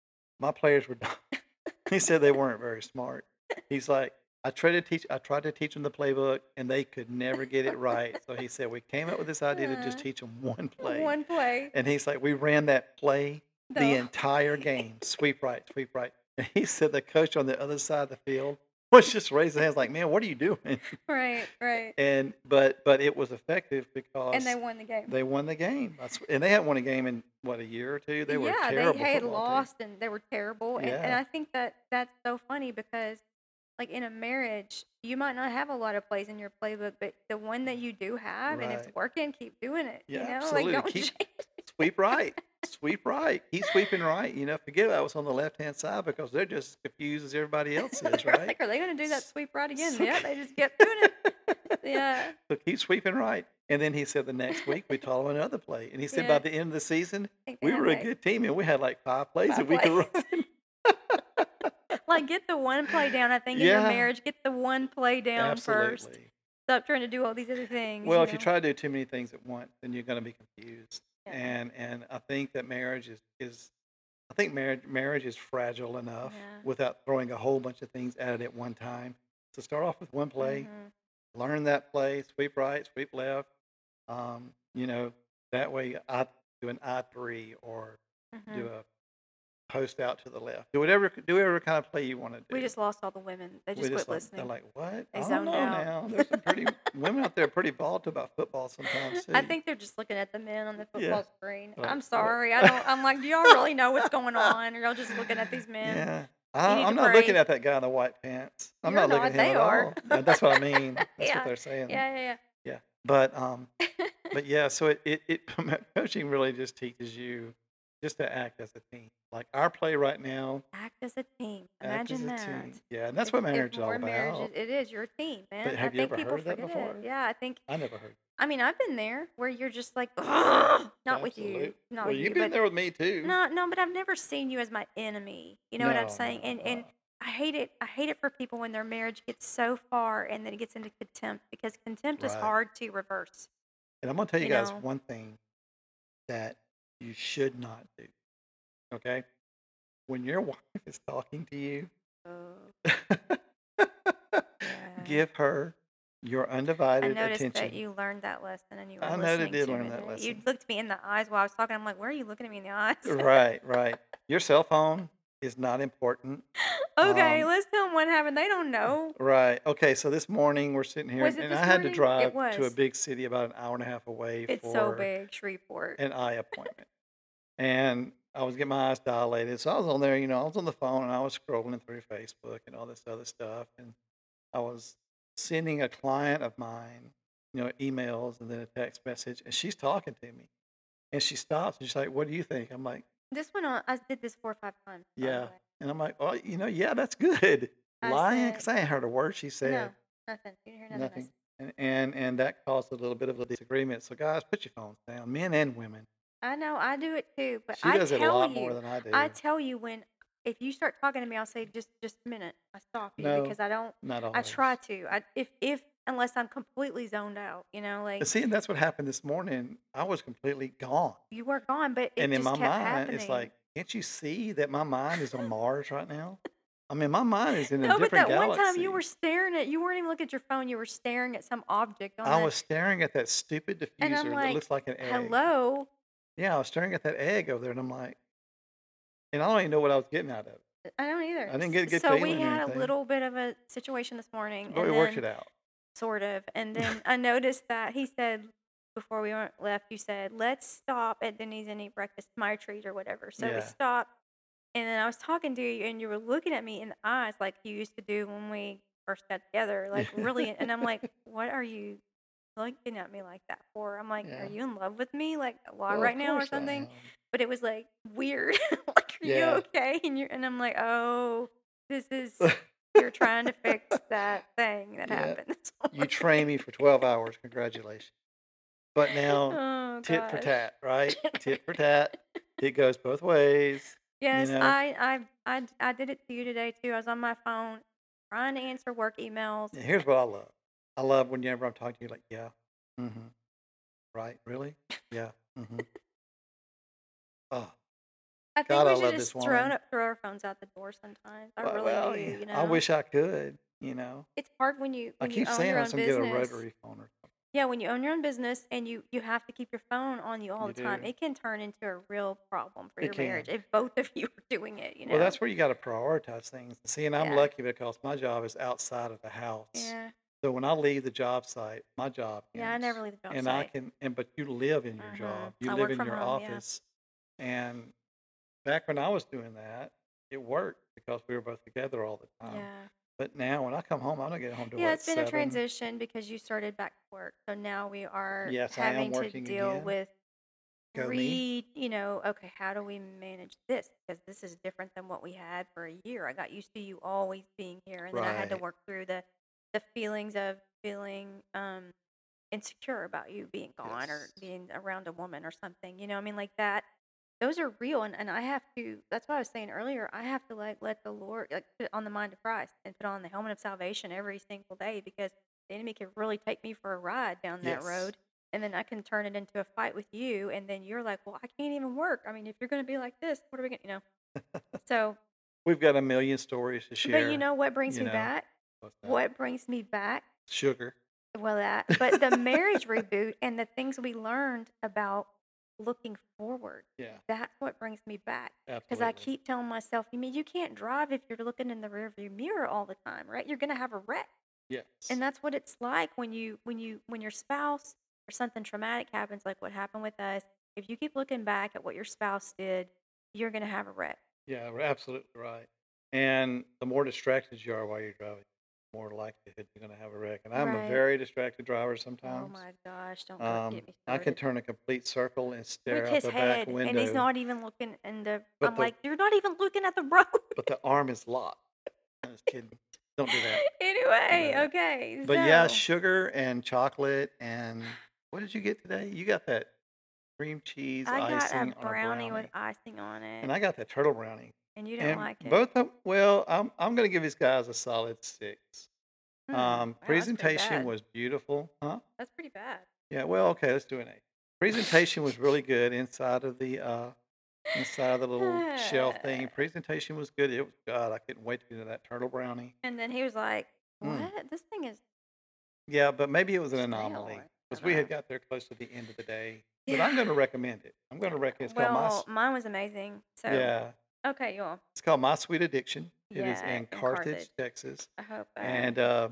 my players were dumb. He said they weren't very smart. He's like, I tried to teach, I tried to teach them the playbook, and they could never get it right. So he said we came up with this idea to just uh, teach them one play, one play. and he's like, we ran that play the The entire game, sweep right, sweep right. And he said the coach on the other side of the field was just raising hands like, man, what are you doing? right, right, And but but it was effective and because they won the game. they won the game. That's, and they hadn't won a game in what, a year or two. They were a Yeah, they terrible had football team. lost and they were terrible, and and Yeah, I think that that's so funny because like in a marriage, you might not have a lot of plays in your playbook, but the one that you do have and it's right. working, keep doing it. You Yeah, know, like absolutely. don't Keep change. sweep right, sweep right. Keep sweeping right. You know, forget I was on the left hand side because they're just as confused as everybody else is, right? Like, are they going to do that S- sweep right again? So, Yeah, they just kept doing it. Yeah, so keep sweeping right. And then he said the next week we taught him another play. And he said by yeah. the end of the season, I think they we had were a like good team and we had like five plays five that we could plays. run. Like like, get the one play down. I think in your Yeah, marriage, get the one play down first. absolutely. Stop trying to do all these other things, Well, you if you know? try to do too many things at once, then you're going to be confused. Yeah. And and I think that marriage is is I think marriage marriage is fragile enough Yeah. without throwing a whole bunch of things at it at one time. So start off with one play, hmm learn that play, sweep right, sweep left. Um, you know, that way I do an I three or hmm do a post out to the left. Do whatever do whatever kind of play you want to We do. just lost all the women. They We just just quit like they're listening. like, what? They I don't zoned know out. now. There's some pretty women out there pretty volatile about football sometimes I too. think they're just looking at the men on the Yeah. football screen. Like I'm what? sorry. I don't. I'm like, do y'all really know what's going on? Or y'all just looking at these men? Yeah. You I, need I'm to not looking pray. at that guy in the white pants. I'm You're not looking not. at him They at are. all. Uh, That's what I mean. That's what Yeah. they're saying. Yeah. Yeah. Yeah. But um, but yeah. So it it, it coaching really just teaches you just to act as a team. Like our play right now, Act as a team. act as Imagine a that. team. Yeah, and that's If what if marriage is all more marriages, about. it is your team, But man. I have you think ever people heard that forget before? it. Yeah, I think. I never heard. I mean, I've been there where you're just like, "Ugh," not with you, Absolutely. not Well, with you've you, been but there with me too. no, no. But I've never seen you as my enemy. You know what I'm No, saying? no. And and Uh, I hate it. I hate it for people when their marriage gets so far and then it gets into contempt because contempt is right. hard to reverse. And I'm gonna tell you You guys know. one thing that you should not do. Okay, when your wife is talking to you, Uh, yeah. give her your I undivided noticed that attention. you learned that lesson and you were I know they listening did to learn me. that That you lesson. looked me in the eyes while I was talking. I'm like, why are you looking at me in the eyes? Right, right. Your cell phone is not important. Okay, Um, let's tell them what happened. They don't know. right. Okay, so this morning we're sitting here, Was and, it and this I had to morning? It drive to a was. big city about an hour and a half away It's so for big, Shreveport. an eye appointment. And I was getting my eyes dilated. So I was on there, you know, I was on the phone and I was scrolling through Facebook and all this other stuff. And I was sending a client of mine, you know, emails and then a text message. And she's talking to me. And she stops and she's like, what do you think? I'm like, This went on. I did this four or five times, by the yeah. way. And I'm like, well, you know, yeah, that's good. I Lying, said, because I ain't heard a word she no, said. nothing. You didn't hear nothing I Nothing. said. And, and and that caused a little bit of a disagreement. So guys, put your phones down, men and women. I know, I do it too, but She I does it a tell lot more you, than I I do. tell you when, if you start talking to me, I'll say, just, just a minute. I stop you No, because I don't, not I try always. to. I, if, if, unless I'm completely zoned out, you know, like But see, and that's what happened this morning. I was completely gone. you were gone, but it And in just my kept mind, it's happening. like, can't you see that my mind is on Mars right now? I mean, my mind is in a No, but different that one time you were galaxy. staring at, you weren't even looking at your phone, you were staring at some object on I the, was staring at that stupid and I'm diffuser that like, looks like an egg. hello. Yeah, I was staring at that egg over there, and I'm like, and I don't even know what I was getting out of it. I don't either. I didn't S- get a good So we feeling or had a anything, little bit of a situation this morning, but we and worked then it out. sort of, and then I noticed that he said before we went left, you said, "Let's stop at Denny's and eat breakfast, my treat or whatever." So we Yeah. stopped, and then I was talking to you, and you were looking at me in the eyes like you used to do when we first got together, like really. And I'm like, "What are you looking at me like that for?" I'm like, "Are Yeah. you in love with me, like why Well, right of now or course I something?" am. But it was like weird. Like, are you Yeah. okay? And you're, and I'm like, "Oh, this is you're trying to fix that thing that Yeah. happened this You morning." trained me for twelve hours. Congratulations. But now, Oh tit for gosh. tat, right? Tit for tat. It goes both ways. You Yes, know. I, I I I did it to you today too. I was on my phone trying to answer work emails. And here's what I love. I love whenever I'm talking to you, like, yeah, mm-hmm, right, really, yeah, mm-hmm. Oh I think God, I we should love this just throw woman. up throw our phones out the door sometimes. I Well, really well, do, yeah, you I know. wish I could. You know, It's hard when you I when you keep own saying your I own was gonna get a business. rotary phone or something. Yeah, when you own your own business and you you have to keep your phone on you all You the time, do. it can turn into a real problem for It your marriage can. if both of you are doing it, you Well, know. that's where you got to prioritize things. See, and I'm Yeah. lucky because my job is outside of the house. Yeah. So when I leave the job site, my job Yeah, I never ends, leave the job and I site. can. And but you live in your Mhm. job. You I live work in from your home, yeah. office, and back when I was doing that, it worked because we were both together all the time. Yeah. But now when I come home, I don't get home till Yeah, what, it's been a seven? transition because you started back to work. So now we are Yes, I am having to working deal again. with Go me. read, you know, okay, how do we manage this? Because this is different than what we had for a year. I got used to you always being here, and then I had to Right. work through the the feelings of feeling um insecure about you being gone or Yes. being around a woman or something. You know, I mean, like that. those are real, and, and I have to. That's what I was saying earlier. I have to like let the Lord like put on the mind of Christ and put on the helmet of salvation every single day because the enemy can really take me for a ride down that Yes. road, and then I can turn it into a fight with you, and then you're like, well, I can't even work. I mean, if you're going to be like this, what are we going? to You know. So, We've got a million stories to but you share, know what brings you me know. back? What's that? What brings me back? Sugar. Well, that, but the marriage reboot and the things we learned about looking forward, Yeah, that's what brings me back. Because I absolutely. keep telling myself, you mean you can't drive if you're looking in the rearview mirror all the time, right? You're gonna have a wreck. Yes. And that's what it's like when you when you when your spouse or something traumatic happens, like what happened with us. If you keep looking back at what your spouse did, you're gonna have a wreck. Yeah, we're absolutely right. And the more distracted you are while you're driving, the more likelihood you're going to have a wreck. And I'm a Right. very distracted driver Oh sometimes. my gosh, don't go Um, get me I can started. turn a complete circle and With stare out his the back head, and he's window, not even looking in the. but I'm the like, you're not even looking at the road. but the arm is locked. I'm just kidding. Don't do that. Anyway, But okay, but yeah, so sugar and chocolate and what did you get today? You got that cream cheese I got a icing on a brownie with brownie, icing on and it, I got that turtle brownie. and you didn't And like it. both of well, I'm I'm gonna give these guys a solid six. Hmm. Um, Wow, that's pretty presentation bad. was beautiful, huh? That's pretty bad. Yeah, well, okay, let's do an eight. Presentation was really good inside of the uh inside of the little shelf thing. Presentation was good. It was God, I couldn't wait to get into that turtle brownie. And then he was like, Mm. "What? This thing is Yeah, but maybe it was an stale." anomaly I because don't we had know. got there close to the end of the day. But Yeah. I'm going to recommend it. I'm going to recommend. It's called my Well, S- mine was amazing. So, yeah, okay, y'all. it's called My Sweet Addiction. It is Yeah, in in Carthage, Carthage. Texas, I hope. Uh, and uh,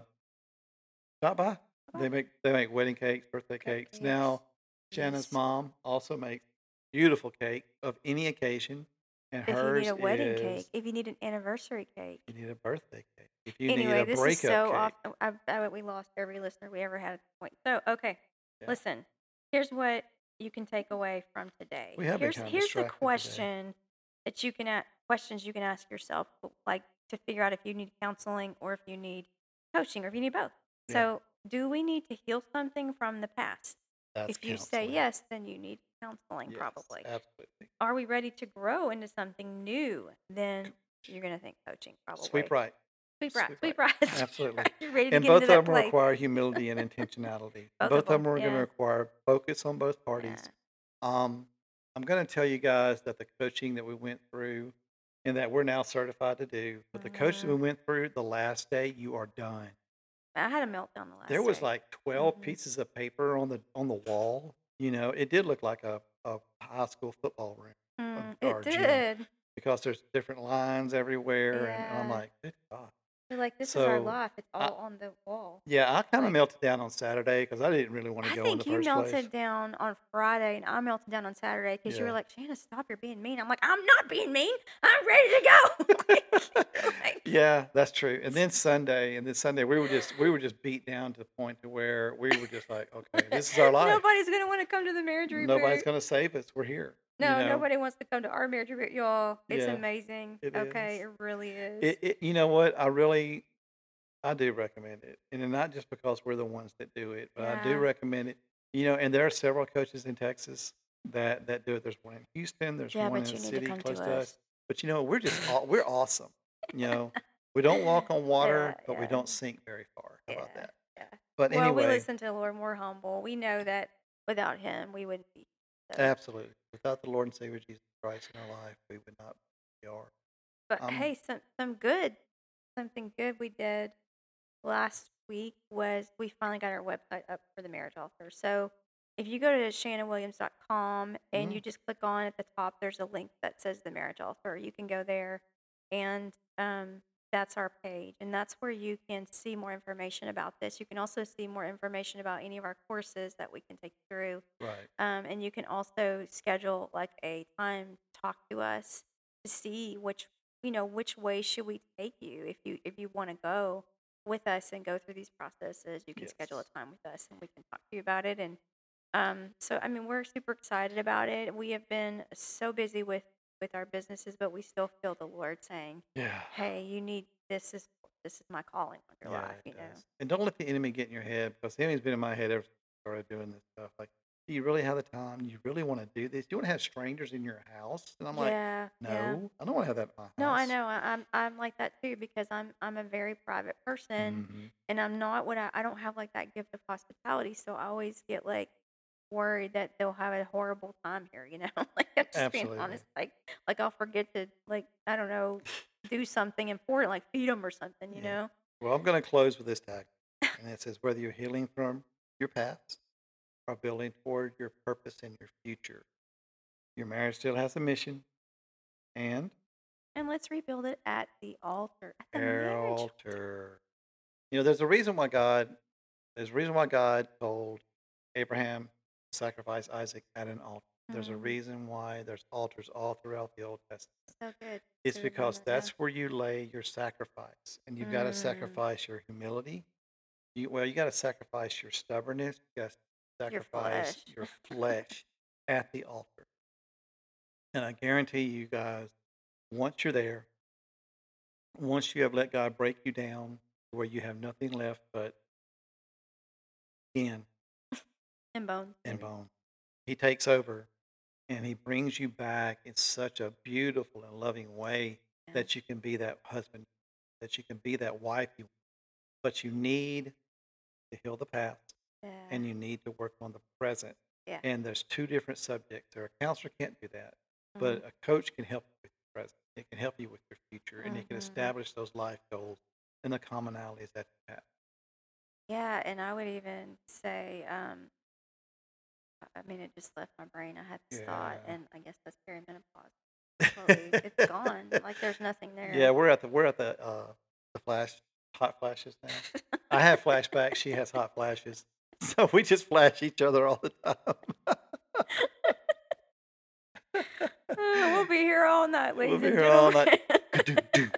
stop by. bye. They make they make wedding cakes, birthday Okay. cakes. Yes. Now, Shanna's Yes. mom also makes beautiful cake of any occasion, and If you need hers a wedding cake, is if you need an anniversary cake. you need a birthday cake. If you need Anyway, a this is breakup so cake, off. I, I bet we lost every listener we ever had at this point. So, okay, yeah, listen. Here's what you can take away from today. we have been Here's kind of here's the distracted today. question that you can ask, questions you can ask yourself, like to figure out if you need counseling or if you need coaching or if you need both. Yeah, So, do we need to heal something from the past? that's If you say counseling. yes, then you need counseling Yes, probably. absolutely. Are we ready to grow into something new? Then you're going to think coaching Sweep probably. right. Sweep right, Sweep sweep right. right, sweep Absolutely. right. You're ready to And get both into of that them place. require humility and intentionality. Both Both of of them them, are going to yeah, require focus on both yeah. parties. Um, I'm going to tell you guys that the coaching that we went through and that we're now certified to do, but the coaching we hmm went through the last day, you are done. I had a meltdown the There last was day. like twelve hmm pieces of paper on the on the wall. You know, it did look like a, a high school football room Mm, or it or gym did. because there's different lines everywhere, and, and I'm Yeah. like, good God. You're like, this is our So life. It's I, all on the wall. yeah, I kind of Like, melted down on Saturday because I didn't really want to I go in the think you first place. melted down on Friday and I melted down on Saturday because you were Yeah. like, Shanna, stop, you're being mean. I'm like, I'm not being mean. I'm ready to go. Like, you're like, Yeah, that's true. And then Sunday, and then Sunday, we were just we were just beat down to the point to where we were just like, okay, this is our life. nobody's going to want to come to the marriage Nobody's reboot. gonna save us. We're here. You No, know. nobody wants to come to our marriage reboot, y'all. It's Yeah, amazing. it Okay, is. it really is. It, it you know what? I really I do recommend it. And then not just because we're the ones that do it, but I do Yeah. recommend it. You know, and there are several coaches in Texas that that do it. There's one in Houston, there's Yeah, one but in a you need to city come close to to us. us. But you know, we're just aw- we're awesome. You know, we don't walk on Yeah, water, but we yeah, don't sink very far. How about yeah, that? yeah. But Well, we anyway, listen to the Lord, more humble. We know that without Him, we wouldn't be. So, absolutely. Without the Lord and Savior Jesus Christ in our life, we would not be who we are. but Um, hey, some some good, something good we did last week was we finally got our website up for the marriage altar. So if you go to shannon williams dot com and mm, you just click on at the top, there's a link that says the marriage altar. You can go there, and um, that's our page, and that's where you can see more information about this. You can also see more information about any of our courses that we can take you through. right. Um, and you can also schedule like a time to talk to us to see which you know which way should we take you if you if you want to go with us and go through these processes. You can schedule a Yes. time with us and we can talk to you about it. And um, so I mean we're super excited about it. We have been so busy with with our businesses, but we still feel the Lord saying, Yeah. "Hey, you need this is this is my calling on your Yeah, life." it You know. does. And don't let the enemy get in your head because the enemy's been in my head ever since I started doing this stuff. Like Do you really have the time? You really want to do this? Do you want to have strangers in your house? And I'm like, Yeah, yeah. no, I don't want to have that in my No, I house. know. I, I'm I'm like that too because I'm I'm a very private person, Hmm. and I'm not what I, I don't have like that gift of hospitality, so I always get like worried that they'll have a horrible time here. You know, like I'm just being Absolutely. honest. Like like I'll forget to like I don't know do something important like feed them or something. You Yeah. know. Well, I'm going to close with this tag. And it says, whether you're healing from your past or building toward your purpose and your future, your marriage still has a mission and And let's rebuild it at the altar, at the their marriage altar. altar. You know, there's a reason why God, there's a reason why God told Abraham to sacrifice Isaac at an altar. There's a Mm, reason why there's altars all throughout the Old Testament. so good It's to because remember. Yeah. that's where you lay your sacrifice. And you've got to Mm, sacrifice your humility. You, well, you got to sacrifice your stubbornness. You got to your sacrifice flesh. your flesh at the altar. And I guarantee you guys, once you're there, once you have let God break you down where you have nothing left but skin And bones. and bone, He takes over and He brings you back in such a beautiful and loving way Yeah. that you can be that husband, that you can be that wife. You, but you need to heal the past Yeah. and you need to work on the present. Yeah. And there's two different subjects. There, a counselor can't do that, Mhm. but a coach can help you with the present. It can help you with your future, and it can Mhm. establish those life goals and the commonalities that you have. Yeah, and I would even say, um, I I mean, it just left my brain. I had this thought, Yeah. and I guess that's perimenopause. Totally, it's gone. Like there's nothing Yeah, there. we're at the we're at the uh the flash hot flashes now. I have flashbacks. She has hot flashes, so we just flash each other all the time. Uh, we'll be here all night, We'll ladies be and here all gentlemen. night. Ka-doo-doo.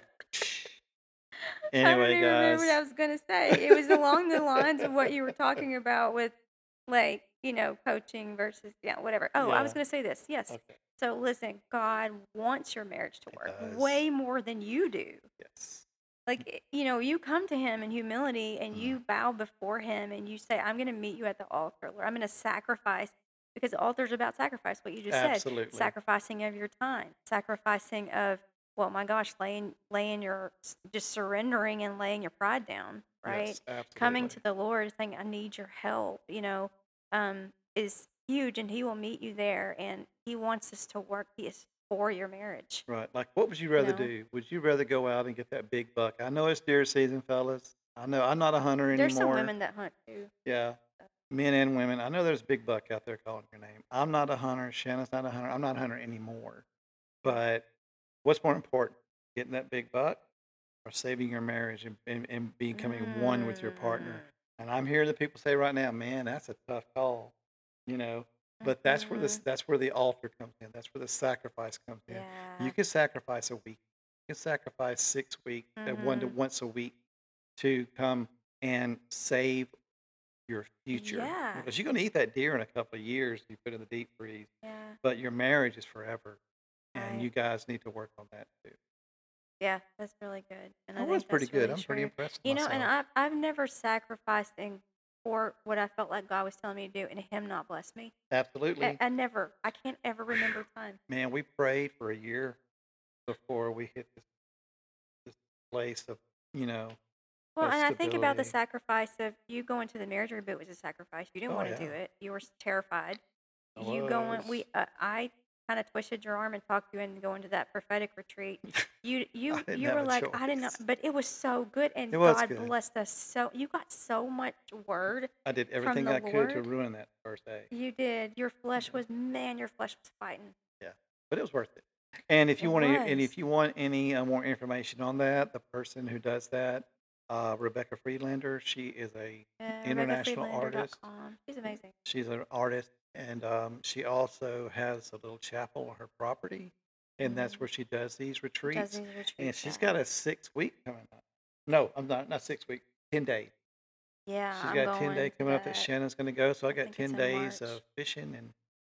I don't Anyway, even remember what I guys. was gonna say. It was along the lines of what you were talking about with, like, you know, coaching versus yeah, whatever. Oh, I was Yeah. gonna say this. Yes. Okay. So listen, God wants your marriage to It work does. way more than you do. Yes. Like, eh, you know, you come to him in humility and Mm. you bow before him and you say, I'm going to meet you at the altar, Lord. I'm going to sacrifice because the altar is about sacrifice, what you just said. Absolutely. Sacrificing of your time, sacrificing of, well, my gosh, laying, laying your, s- just surrendering and laying your pride down, right? Yes, Coming absolutely. to the Lord saying, I need your help, you know, um, is huge and he will meet you there and he wants us to work. He is for your marriage, Right. Like, what would you you rather know? do? Would you rather go out and get that big buck? I know it's deer season, fellas. I know I'm not a hunter There's some anymore. women that hunt too. Yeah, men and women. I know there's a big buck out there calling your name. I'm not a hunter. Shannon's not a hunter. I'm not a hunter anymore. Yeah. But what's more important, getting that big buck or saving your marriage and, and, and becoming one with your partner? Mm. And I'm hearing the people say right now, man, that's a tough call, you know. But that's where this Mhm. that's where the altar comes in. That's where the sacrifice comes in. You Yeah. can sacrifice a week. You can sacrifice six weeks, uh, one to Mhm. once a week, to come and save your future. Yeah. Because you're going to eat that deer in a couple of years. You put it in the deep freeze, Yeah. but your marriage is forever, and Right. you guys need to work on that too. Yeah, that's really good, and That I was think pretty that's good. really I'm pretty true. impressed You with know, and myself. I've I've never sacrificed in for what I felt like God was telling me to do, and Him not bless me. I, Absolutely. I never. I can't ever remember a time. Man, we prayed for a year before we hit this, this place of, you know, Well, of and I think about the stability. sacrifice of you going to the marriage reboot was a sacrifice. You didn't Oh, want to do yeah, it. You were s- terrified. I You going? was. We uh, I kind of twisted your arm and talked you into going to that prophetic retreat. You I you didn't you have were a like I didn't know, choice. but it was so good, It and was God good. blessed us so. You got so much word I did from everything the I could to Lord. ruin that first day. You did. Your You flesh know, was man. Your flesh was fighting. yeah, but it was worth it. And if you It want to, and was. if you want any uh, more information on that, the person who does that, uh, Rebecca Friedlander, she is a Uh, Rebecca international Friedlander dot artist. com. She's amazing. She's an artist, and um, she also has a little chapel on her property, and that's Mm. where she does these Does retreats. these And retreats? she's Yeah. got a six week coming up. No, I'm not not six week, ten day. Yeah, She's I'm got a ten day going to coming up that that. Shannon's going to go. So I I got think it's ten in days March. of fishing and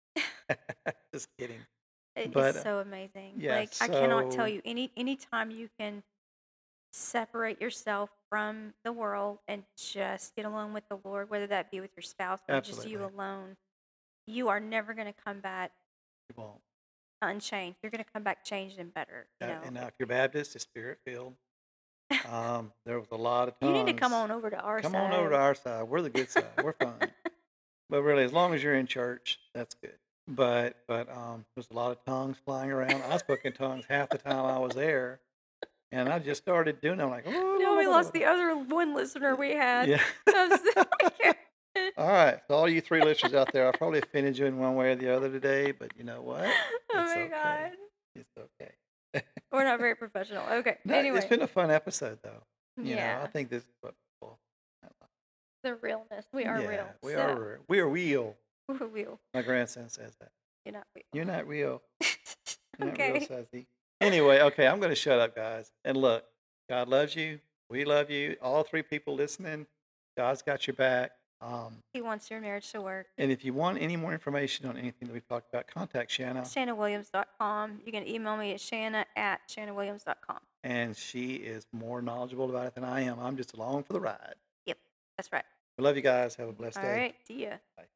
just kidding. It is But uh, so amazing. yeah, Like I cannot tell so you any anytime you can separate yourself from the world and just get alone with the Lord, whether that be with your spouse or just you absolutely. alone. you are never going to come back You won't. unchanged. You're going to come back changed and better. You Uh, know, and now, if you're Baptist, it's spirit filled. Um, there was a lot of you need to come tongues. on over to our Come on over to side. our side. We're the good side. We're fine. But really, as long as you're in church, that's good. But but um, there's a lot of tongues flying around. I spoke in tongues half the time I was there, and I just started doing. It. I'm like, No, we lost the other one listener we had. yeah. I'm sorry. All right, so all you three listeners out there, I probably offended you in one way or the other today, but you know what? Oh It's my okay. God. It's okay. We're not very professional. Okay. No, it's Anyway. been a fun episode, though. You know, I Yeah. think this is what people. I like. The realness. We are Yeah, real. we So, are. Real. We are real. we're real. My grandson says that. You're not real. You're not real. You're not real, Okay. says he. Anyway, okay, I'm going to shut up, guys. And look, God loves you. We love you. All three people listening, God's got your back. Um, He wants your marriage to work. and if you want any more information on anything that we talked about, contact Shanna. Shanna Williams dot com. You can email me at Shanna at Shanna Williams dot com. And she is more knowledgeable about it than I am. I'm just along for the ride. Yep, that's right. We love you guys. Have a blessed All day. right. See ya. Bye.